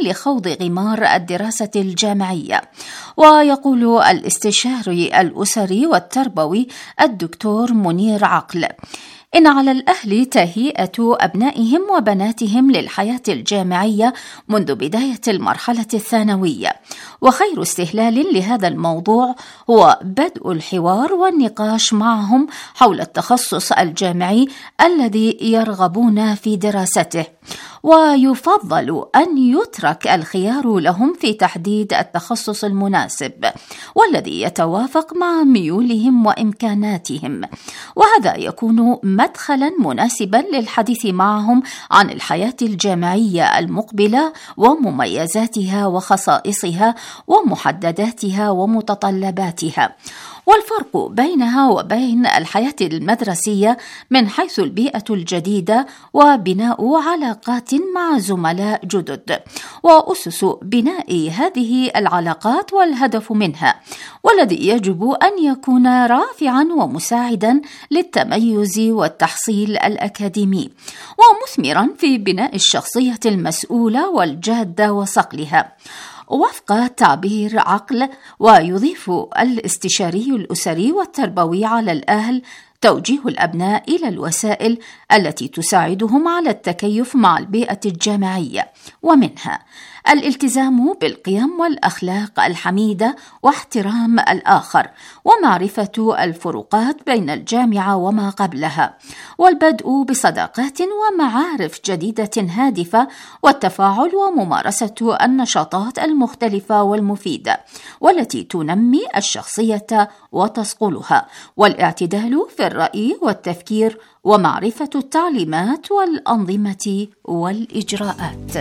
لخوض غمار الدراسة الجامعية. ويقول الاستشاري الأسري والتربوي الدكتور منير عقل: إن على الأهل تهيئة أبنائهم وبناتهم للحياة الجامعية منذ بداية المرحلة الثانوية، وخير استهلال لهذا الموضوع هو بدء الحوار والنقاش معهم حول التخصص الجامعي الذي يرغبون في دراسته، ويفضل أن يترك الخيار لهم في تحديد التخصص المناسب والذي يتوافق مع ميولهم وإمكاناتهم، وهذا يكون مدخلا مناسبا للحديث معهم عن الحياة الجامعية المقبلة ومميزاتها وخصائصها ومحدداتها ومتطلباتها، والفرق بينها وبين الحياة المدرسية من حيث البيئة الجديدة وبناء علاقات مع زملاء جدد وأسس بناء هذه العلاقات والهدف منها، والذي يجب أن يكون رافعا ومساعدا للتميز والتحصيل الأكاديمي ومثمرا في بناء الشخصية المسؤولة والجادة وصقلها. وفق تعبير عقل، ويضيف الاستشاري الأسري والتربوي على الأهل توجيه الأبناء إلى الوسائل التي تساعدهم على التكيف مع البيئة الجامعية، ومنها الالتزام بالقيم والأخلاق الحميدة واحترام الآخر، ومعرفة الفروقات بين الجامعة وما قبلها، والبدء بصداقات ومعارف جديدة هادفة، والتفاعل وممارسة النشاطات المختلفة والمفيدة والتي تنمي الشخصية وتصقلها، والاعتدال في الرأي والتفكير، ومعرفة التعليمات والأنظمة والإجراءات.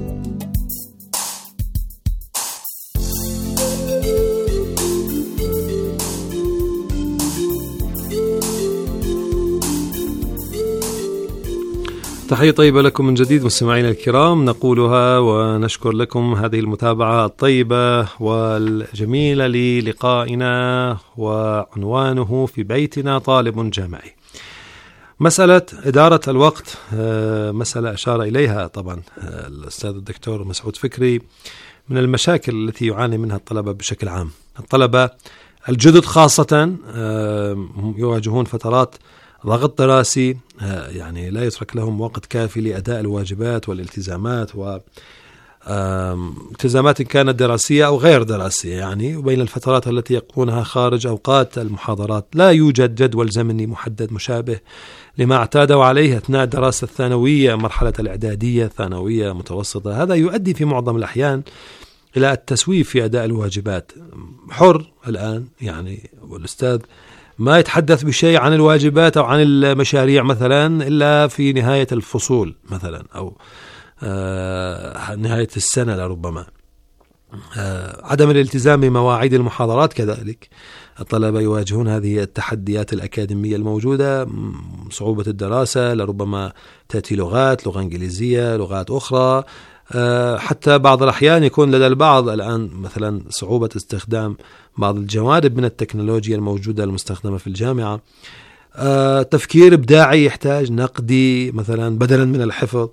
تحية طيبة لكم من جديد مستمعينا الكرام، نقولها ونشكر لكم هذه المتابعة الطيبة والجميلة للقائنا، وعنوانه في بيتنا طالب جامعي. مسألة إدارة الوقت مسألة أشار إليها طبعا الأستاذ الدكتور مسعود فكري من المشاكل التي يعاني منها الطلبة بشكل عام. الطلبة الجدد خاصة يواجهون فترات ضغط دراسي، يعني لا يترك لهم وقت كافي لأداء الواجبات والالتزامات، والتزامات كانت دراسية أو غير دراسية، يعني وبين الفترات التي يقضونها خارج أوقات المحاضرات لا يوجد جدول زمني محدد مشابه لما اعتادوا عليه أثناء الدراسة الثانوية، مرحلة الإعدادية، ثانوية، متوسطة. هذا يؤدي في معظم الأحيان إلى التسويف في أداء الواجبات. حر الآن يعني، والأستاذ ما يتحدث بشيء عن الواجبات أو عن المشاريع مثلا إلا في نهاية الفصول مثلا أو نهاية السنة لربما. عدم الالتزام بمواعيد المحاضرات كذلك، الطلبة يواجهون هذه التحديات الأكاديمية الموجودة، صعوبة الدراسة، لربما تأتي لغة إنجليزية، لغات أخرى، حتى بعض الأحيان يكون لدى البعض الآن مثلا صعوبة استخدام بعض الجوانب من التكنولوجيا الموجودة المستخدمة في الجامعة. تفكير إبداعي يحتاج نقدي مثلا بدلا من الحفظ.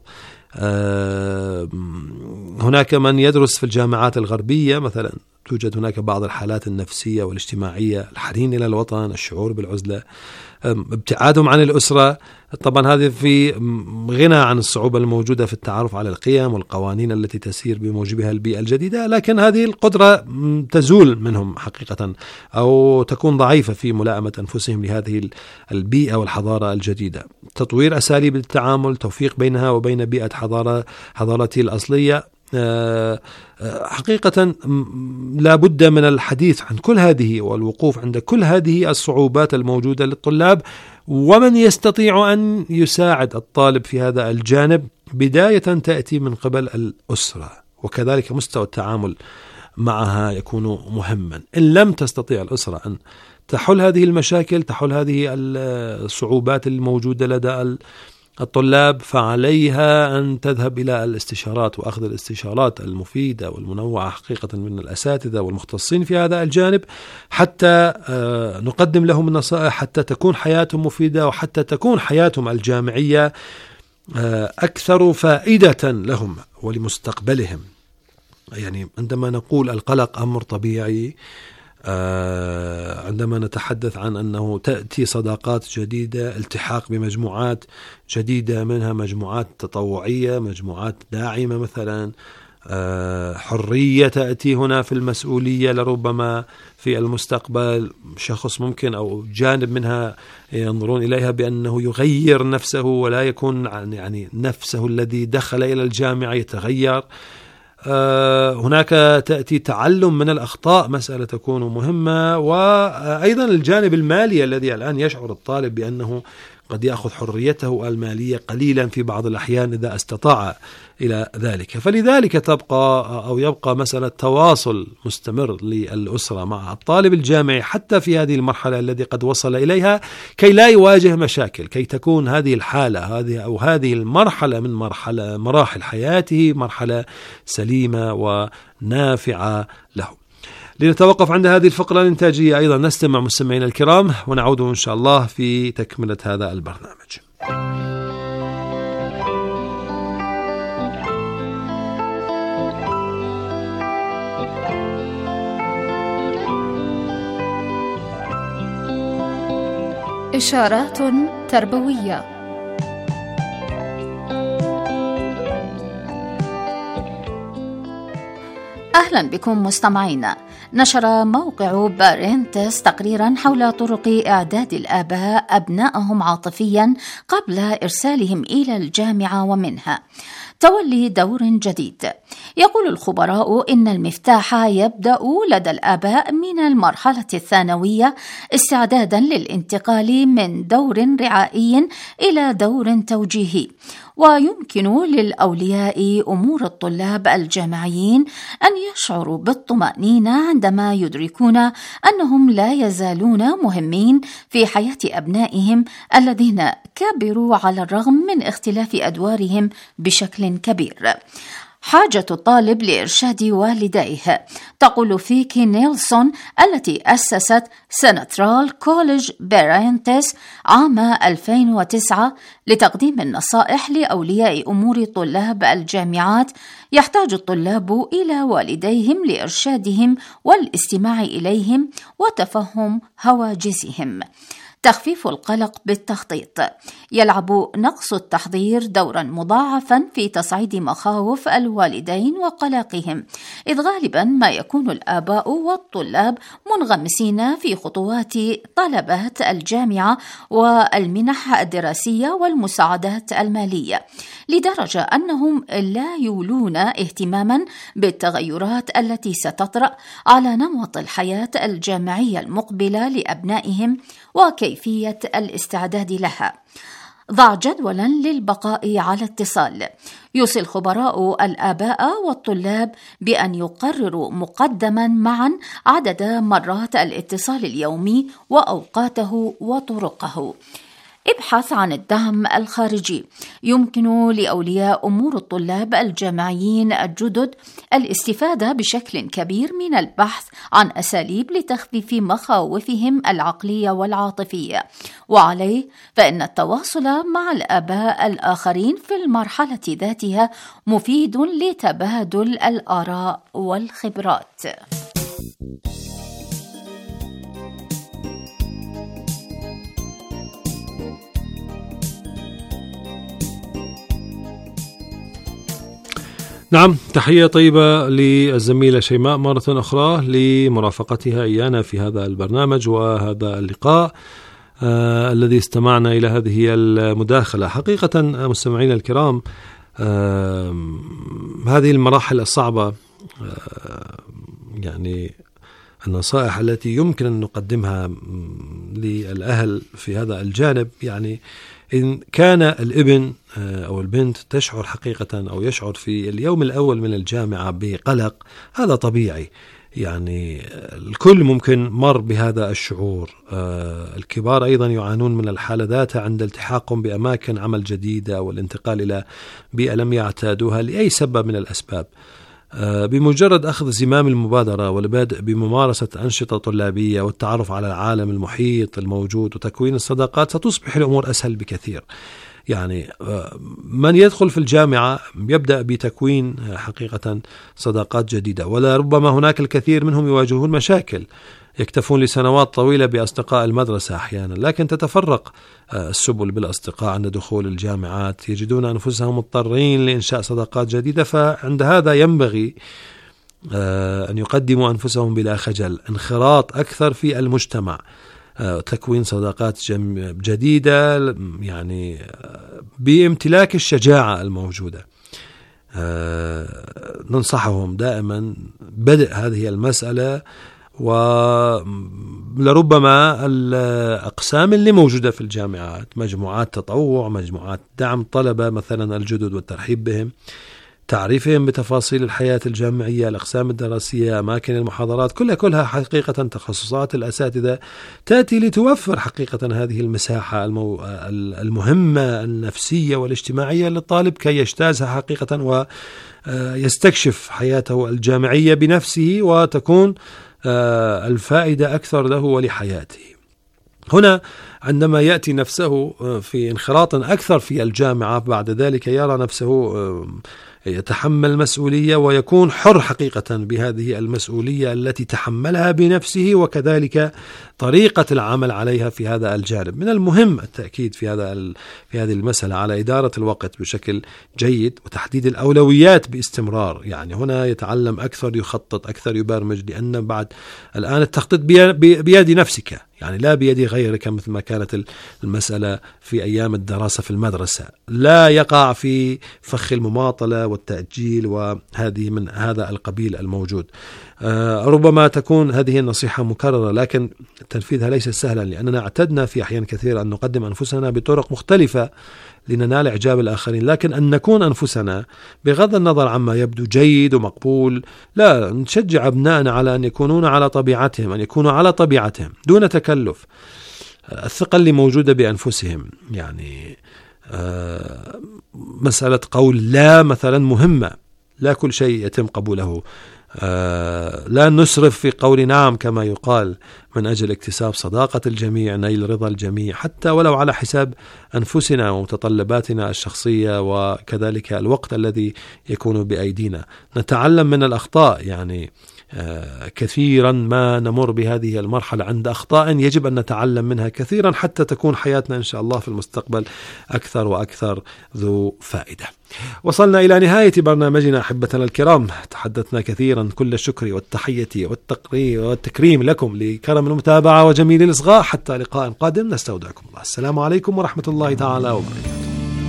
هناك من يدرس في الجامعات الغربية مثلا، توجد هناك بعض الحالات النفسية والاجتماعية، الحنين إلى الوطن، الشعور بالعزلة، ابتعادهم عن الأسرة. طبعا هذه في غنى عن الصعوبة الموجودة في التعرف على القيم والقوانين التي تسير بموجبها البيئة الجديدة، لكن هذه القدرة تزول منهم حقيقة أو تكون ضعيفة في ملائمة أنفسهم لهذه البيئة والحضارة الجديدة. تطوير أساليب التعامل، توفيق بينها وبين بيئة حضارتي الأصلية. حقيقة لا بد من الحديث عن كل هذه والوقوف عند كل هذه الصعوبات الموجودة للطلاب، ومن يستطيع أن يساعد الطالب في هذا الجانب. بداية تأتي من قبل الأسرة، وكذلك مستوى التعامل معها يكون مهما. إن لم تستطيع الأسرة أن تحل هذه المشاكل، تحل هذه الصعوبات الموجودة لدى الطلاب، فعليها أن تذهب إلى الاستشارات وأخذ الاستشارات المفيدة والمنوعة حقيقة من الأساتذة والمختصين في هذا الجانب، حتى نقدم لهم النصائح حتى تكون حياتهم مفيدة، وحتى تكون حياتهم الجامعية أكثر فائدة لهم ولمستقبلهم. يعني عندما نقول القلق أمر طبيعي، عندما نتحدث عن أنه تأتي صداقات جديدة، التحاق بمجموعات جديدة، منها مجموعات تطوعية، مجموعات داعمة مثلا، حرية تأتي هنا في المسؤولية، لربما في المستقبل شخص ممكن أو جانب منها ينظرون إليها بأنه يغير نفسه ولا يكون يعني نفسه الذي دخل إلى الجامعة يتغير. هناك تأتي تعلم من الأخطاء، مسألة تكون مهمة. وأيضا الجانب المالي الذي الآن يشعر الطالب بأنه قد يأخذ حريته المالية قليلا في بعض الأحيان إذا استطاع إلى ذلك. فلذلك يبقى مسألة تواصل مستمر للأسرة مع الطالب الجامعي حتى في هذه المرحلة التي قد وصل إليها، كي لا يواجه مشاكل، كي تكون هذه الحالة هذه المرحلة من مراحل حياته مرحلة سليمة ونافعة له. لنتوقف عند هذه الفقرة الإنتاجية، أيضا نستمع مستمعينا الكرام ونعود إن شاء الله في تكملة هذا البرنامج. إشارات تربوية. أهلا بكم مستمعينا. نشر موقع بارنتس تقريرا حول طرق إعداد الآباء أبنائهم عاطفيا قبل إرسالهم إلى الجامعة ومنها تولي دور جديد. يقول الخبراء إن المفتاح يبدأ لدى الآباء من المرحلة الثانوية استعدادا للانتقال من دور رعائي إلى دور توجيهي، ويمكن للأولياء أمور الطلاب الجامعيين أن يشعروا بالطمأنينة عندما يدركون أنهم لا يزالون مهمين في حياة أبنائهم الذين كبروا على الرغم من اختلاف أدوارهم بشكل كبير. حاجة الطالب لإرشاد والديه. تقول فيكي نيلسون التي أسست سنترال كوليج بارنتس عام 2009 لتقديم النصائح لأولياء أمور طلاب الجامعات، يحتاج الطلاب إلى والديهم لإرشادهم والاستماع إليهم وتفهم هواجسهم. تخفيف القلق بالتخطيط. يلعب نقص التحضير دورا مضاعفا في تصعيد مخاوف الوالدين وقلقهم، إذ غالبا ما يكون الآباء والطلاب منغمسين في خطوات طلبات الجامعة والمنح الدراسية والمساعدات المالية، لدرجة أنهم لا يولون اهتماما بالتغيرات التي ستطرأ على نمط الحياة الجامعية المقبلة لأبنائهم وكيفية الاستعداد لها. ضع جدولا للبقاء على اتصال. يوصي الخبراء الآباء والطلاب بأن يقرروا مقدما معا عدد مرات الاتصال اليومي وأوقاته وطرقه. ابحث عن الدعم الخارجي. يمكن لأولياء أمور الطلاب الجامعيين الجدد الاستفادة بشكل كبير من البحث عن أساليب لتخفيف مخاوفهم العقلية والعاطفية، وعليه فإن التواصل مع الآباء الآخرين في المرحلة ذاتها مفيد لتبادل الآراء والخبرات. نعم، تحية طيبة للزميلة شيماء مرة أخرى لمرافقتها إيانا في هذا البرنامج وهذا اللقاء الذي استمعنا إلى هذه المداخلة. حقيقة مستمعينا الكرام، هذه المراحل الصعبة، يعني النصائح التي يمكن أن نقدمها للأهل في هذا الجانب، يعني إن كان الابن أو البنت تشعر حقيقة أو يشعر في اليوم الأول من الجامعة بقلق، هذا طبيعي، يعني الكل ممكن مر بهذا الشعور. الكبار أيضا يعانون من الحالة ذاتها عند التحاقهم بأماكن عمل جديدة والانتقال إلى بيئة لم يعتادوها لأي سبب من الأسباب. بمجرد أخذ زمام المبادرة والبدء بممارسة أنشطة طلابية والتعرف على العالم المحيط الموجود وتكوين الصداقات، ستصبح الأمور أسهل بكثير. يعني من يدخل في الجامعة يبدأ بتكوين حقيقة صداقات جديدة، ولا ربما هناك الكثير منهم يواجهون مشاكل، يكتفون لسنوات طويلة بأصدقاء المدرسة أحيانا، لكن تتفرق السبل بالأصدقاء عند دخول الجامعات، يجدون أنفسهم مضطرين لإنشاء صداقات جديدة. فعند هذا ينبغي أن يقدموا أنفسهم بلا خجل، انخراط أكثر في المجتمع، تكوين صداقات جديدة، يعني بامتلاك الشجاعة الموجودة. ننصحهم دائما بدء هذه المسألة، ولربما الأقسام اللي موجودة في الجامعات، مجموعات تطوع، مجموعات دعم طلبة مثلا الجدد والترحيب بهم، تعريفهم بتفاصيل الحياة الجامعية، الأقسام الدراسية، أماكن المحاضرات، كلها حقيقة تخصصات الأساتذة تأتي لتوفر حقيقة هذه المساحة المهمة النفسية والاجتماعية للطالب كي يجتازها حقيقة ويستكشف حياته الجامعية بنفسه، وتكون الفائدة أكثر له ولحياته. هنا عندما يأتي نفسه في انخراط أكثر في الجامعة، بعد ذلك يرى نفسه يتحمل مسؤولية ويكون حر حقيقة بهذه المسؤولية التي تحملها بنفسه، وكذلك طريقة العمل عليها في هذا الجانب. من المهم التأكيد في هذه المسألة على إدارة الوقت بشكل جيد وتحديد الأولويات باستمرار. يعني هنا يتعلم أكثر، يخطط أكثر، يبرمج، لأن بعد الآن التخطيط بيد نفسك، يعني لا بيد غيرك مثل ما كانت المسألة في أيام الدراسة في المدرسة. لا يقع في فخ المماطلة والتأجيل وهذه من هذا القبيل الموجود. ربما تكون هذه النصيحة مكررة، لكن تنفيذها ليس سهلا، لأننا اعتدنا في أحيان كثيرة أن نقدم أنفسنا بطرق مختلفة لننال إعجاب الآخرين، لكن أن نكون أنفسنا بغض النظر عما يبدو جيد ومقبول. لا، نشجع أبنائنا على أن يكونون على طبيعتهم، أن يكونوا على طبيعتهم دون تكلف. الثقة اللي موجودة بأنفسهم، يعني مسألة قول لا مثلا مهمة، لا كل شيء يتم قبوله. لا نسرف في قول نعم كما يقال من أجل اكتساب صداقة الجميع، نيل رضا الجميع، حتى ولو على حساب أنفسنا ومتطلباتنا الشخصية، وكذلك الوقت الذي يكون بأيدينا. نتعلم من الأخطاء، يعني كثيرا ما نمر بهذه المرحلة عند أخطاء يجب أن نتعلم منها كثيرا حتى تكون حياتنا إن شاء الله في المستقبل أكثر وأكثر ذو فائدة. وصلنا إلى نهاية برنامجنا أحبتنا الكرام، تحدثنا كثيرا، كل الشكر والتحية والتكريم لكم لكرم المتابعة وجميل الإصغاء. حتى لقاء قادم، نستودعكم الله. السلام عليكم ورحمة الله تعالى وبركاته.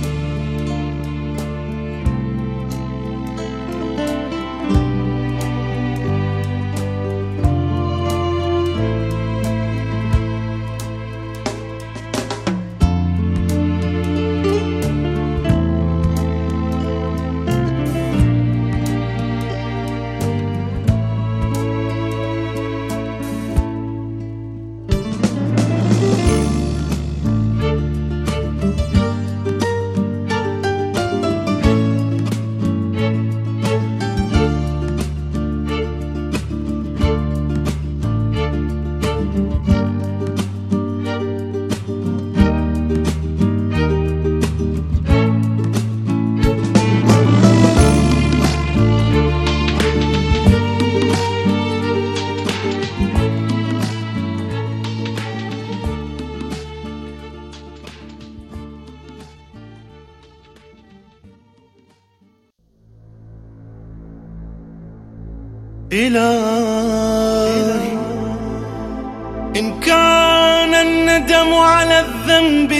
إلهي إن كان الندم على الذنب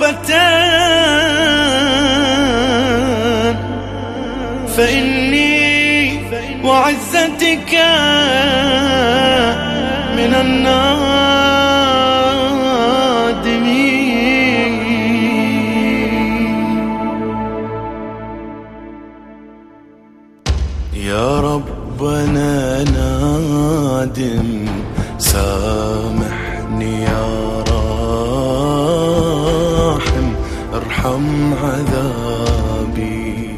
توبتان فإني وعزتك من النادمين. يا ربنا نادم سامحني يا راحم ارحم عذابي،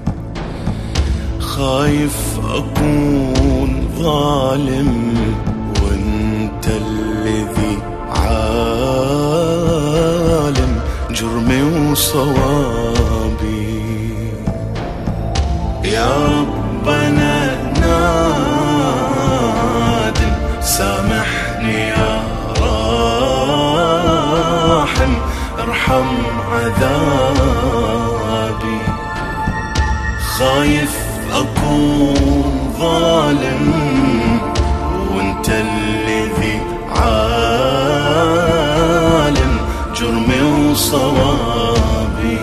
خايف أكون ظالم وانت الذي عالم جرمي صوابي. يا ربنا نادم سامحني يا راحم ارحم عذابي. خايف أكون ظالم وانت الذي عالم جرمي وصوابي.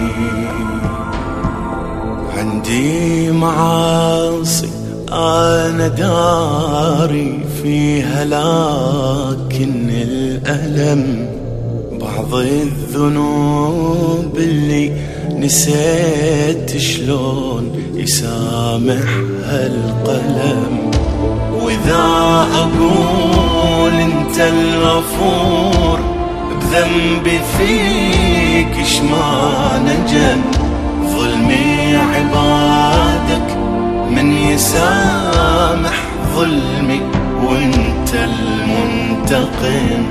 عندي معاصي أنا داري فيها لكن الألم بعض الذنوب اللي نسيت شلون يسامحها القلم. وإذا أقول أنت الغفور بذنبي فيك إشما نجم. ظلمي عبادك من يسامح ظلمي وانت المنتقم.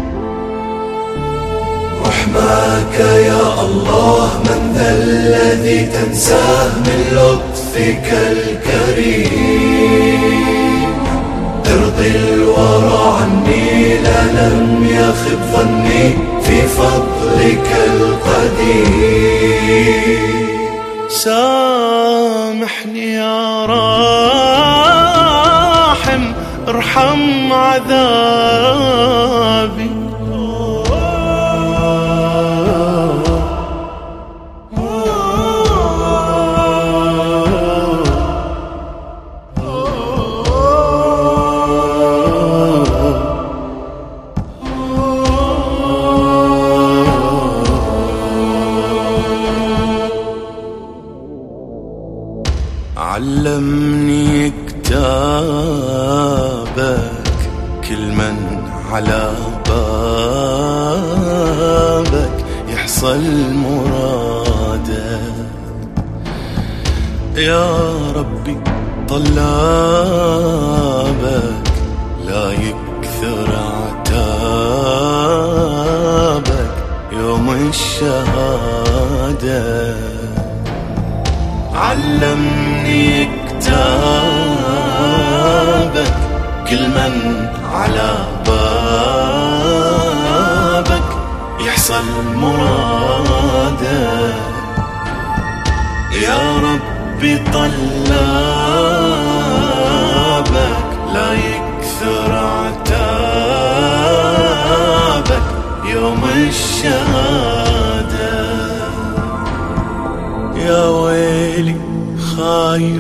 رحمك يا الله من ذا الذي تنساه من لطفك الكريم. ارضي الورى عني لا لم يخب ظني في فضلك القديم. سامحني يا راحم ارحم عذابي. علمني كتابك كل من على بابك يحصل مراده. يا ربي طلابك لا يكثر عتابك يوم الشهاده. علمني كتابك كل من على بابك يحصل مراده. يا ربي طلابك لا يكثر عتابك يوم الشهاده. يا ويلي خايف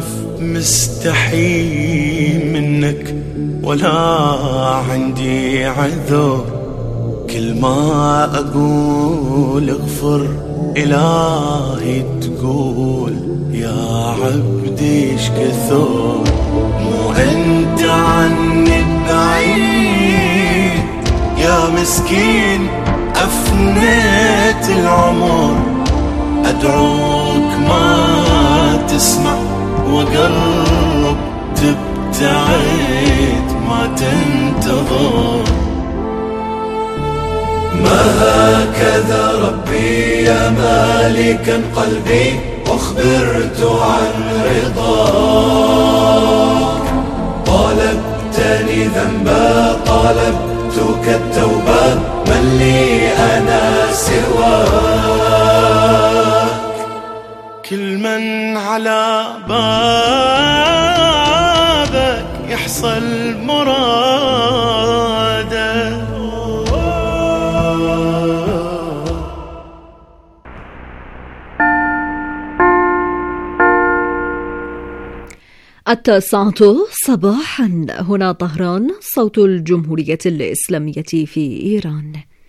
مستحي منك ولا عندي عذر. كل ما أقول اغفر إلهي تقول يا عبدي ايش كثر. مو أنت عني بعيد يا مسكين أفنيت العمر. أدعوك ما تسمع وقرب تبتعد ما تنتظر. ما هكذا ربي يا مالكا قلبي أخبرت عن رضاك. طالبتني ذنبا طالبتك التوبة من لي أنا سواك. كل من على بابك يحصل مراده. التاسعة صباحا هنا طهران صوت الجمهورية الإسلامية في إيران.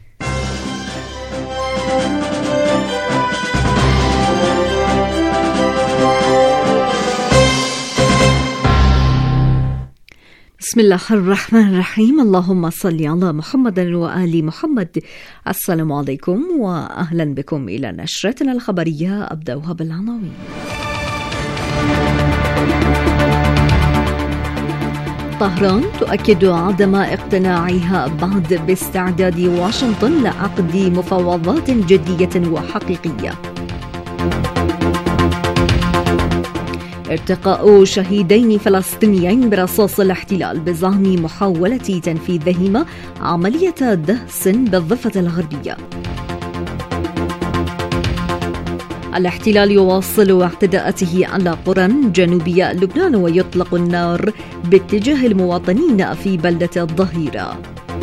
بسم الله الرحمن الرحيم. اللهم صل على محمد وآل محمد. السلام عليكم وأهلا بكم إلى نشرتنا الخبرية. أبدأها بالعناوين. طهران تؤكد عدم اقتناعها بعد باستعداد واشنطن لعقد مفاوضات جدية وحقيقية. ارتقاء شهيدين فلسطينيين برصاص الاحتلال بزعم محاولة تنفيذهما عملية دهس بالضفة الغربية. الاحتلال يواصل اعتداءاته على قرى جنوبية لبنان ويطلق النار باتجاه المواطنين في بلدة الظهيرة.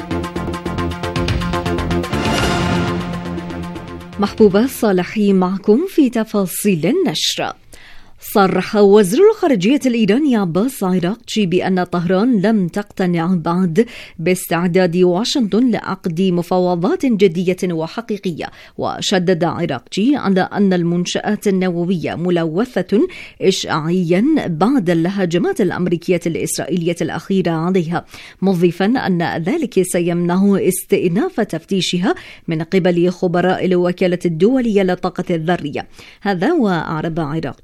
محبوبة صالحي معكم في تفاصيل النشر. صرح وزير الخارجية الإيراني عباس عراقجي بأن طهران لم تقتنع بعد باستعداد واشنطن لعقد مفاوضات جدية وحقيقية، وشدد عراقجي على أن المنشآت النووية ملوثة إشعاعيا بعد الهجمات الأمريكية الإسرائيلية الأخيرة عليها، مضيفا أن ذلك سيمنع استئناف تفتيشها من قبل خبراء الوكالة الدولية للطاقة الذرية. هذا وأعرب عراقجي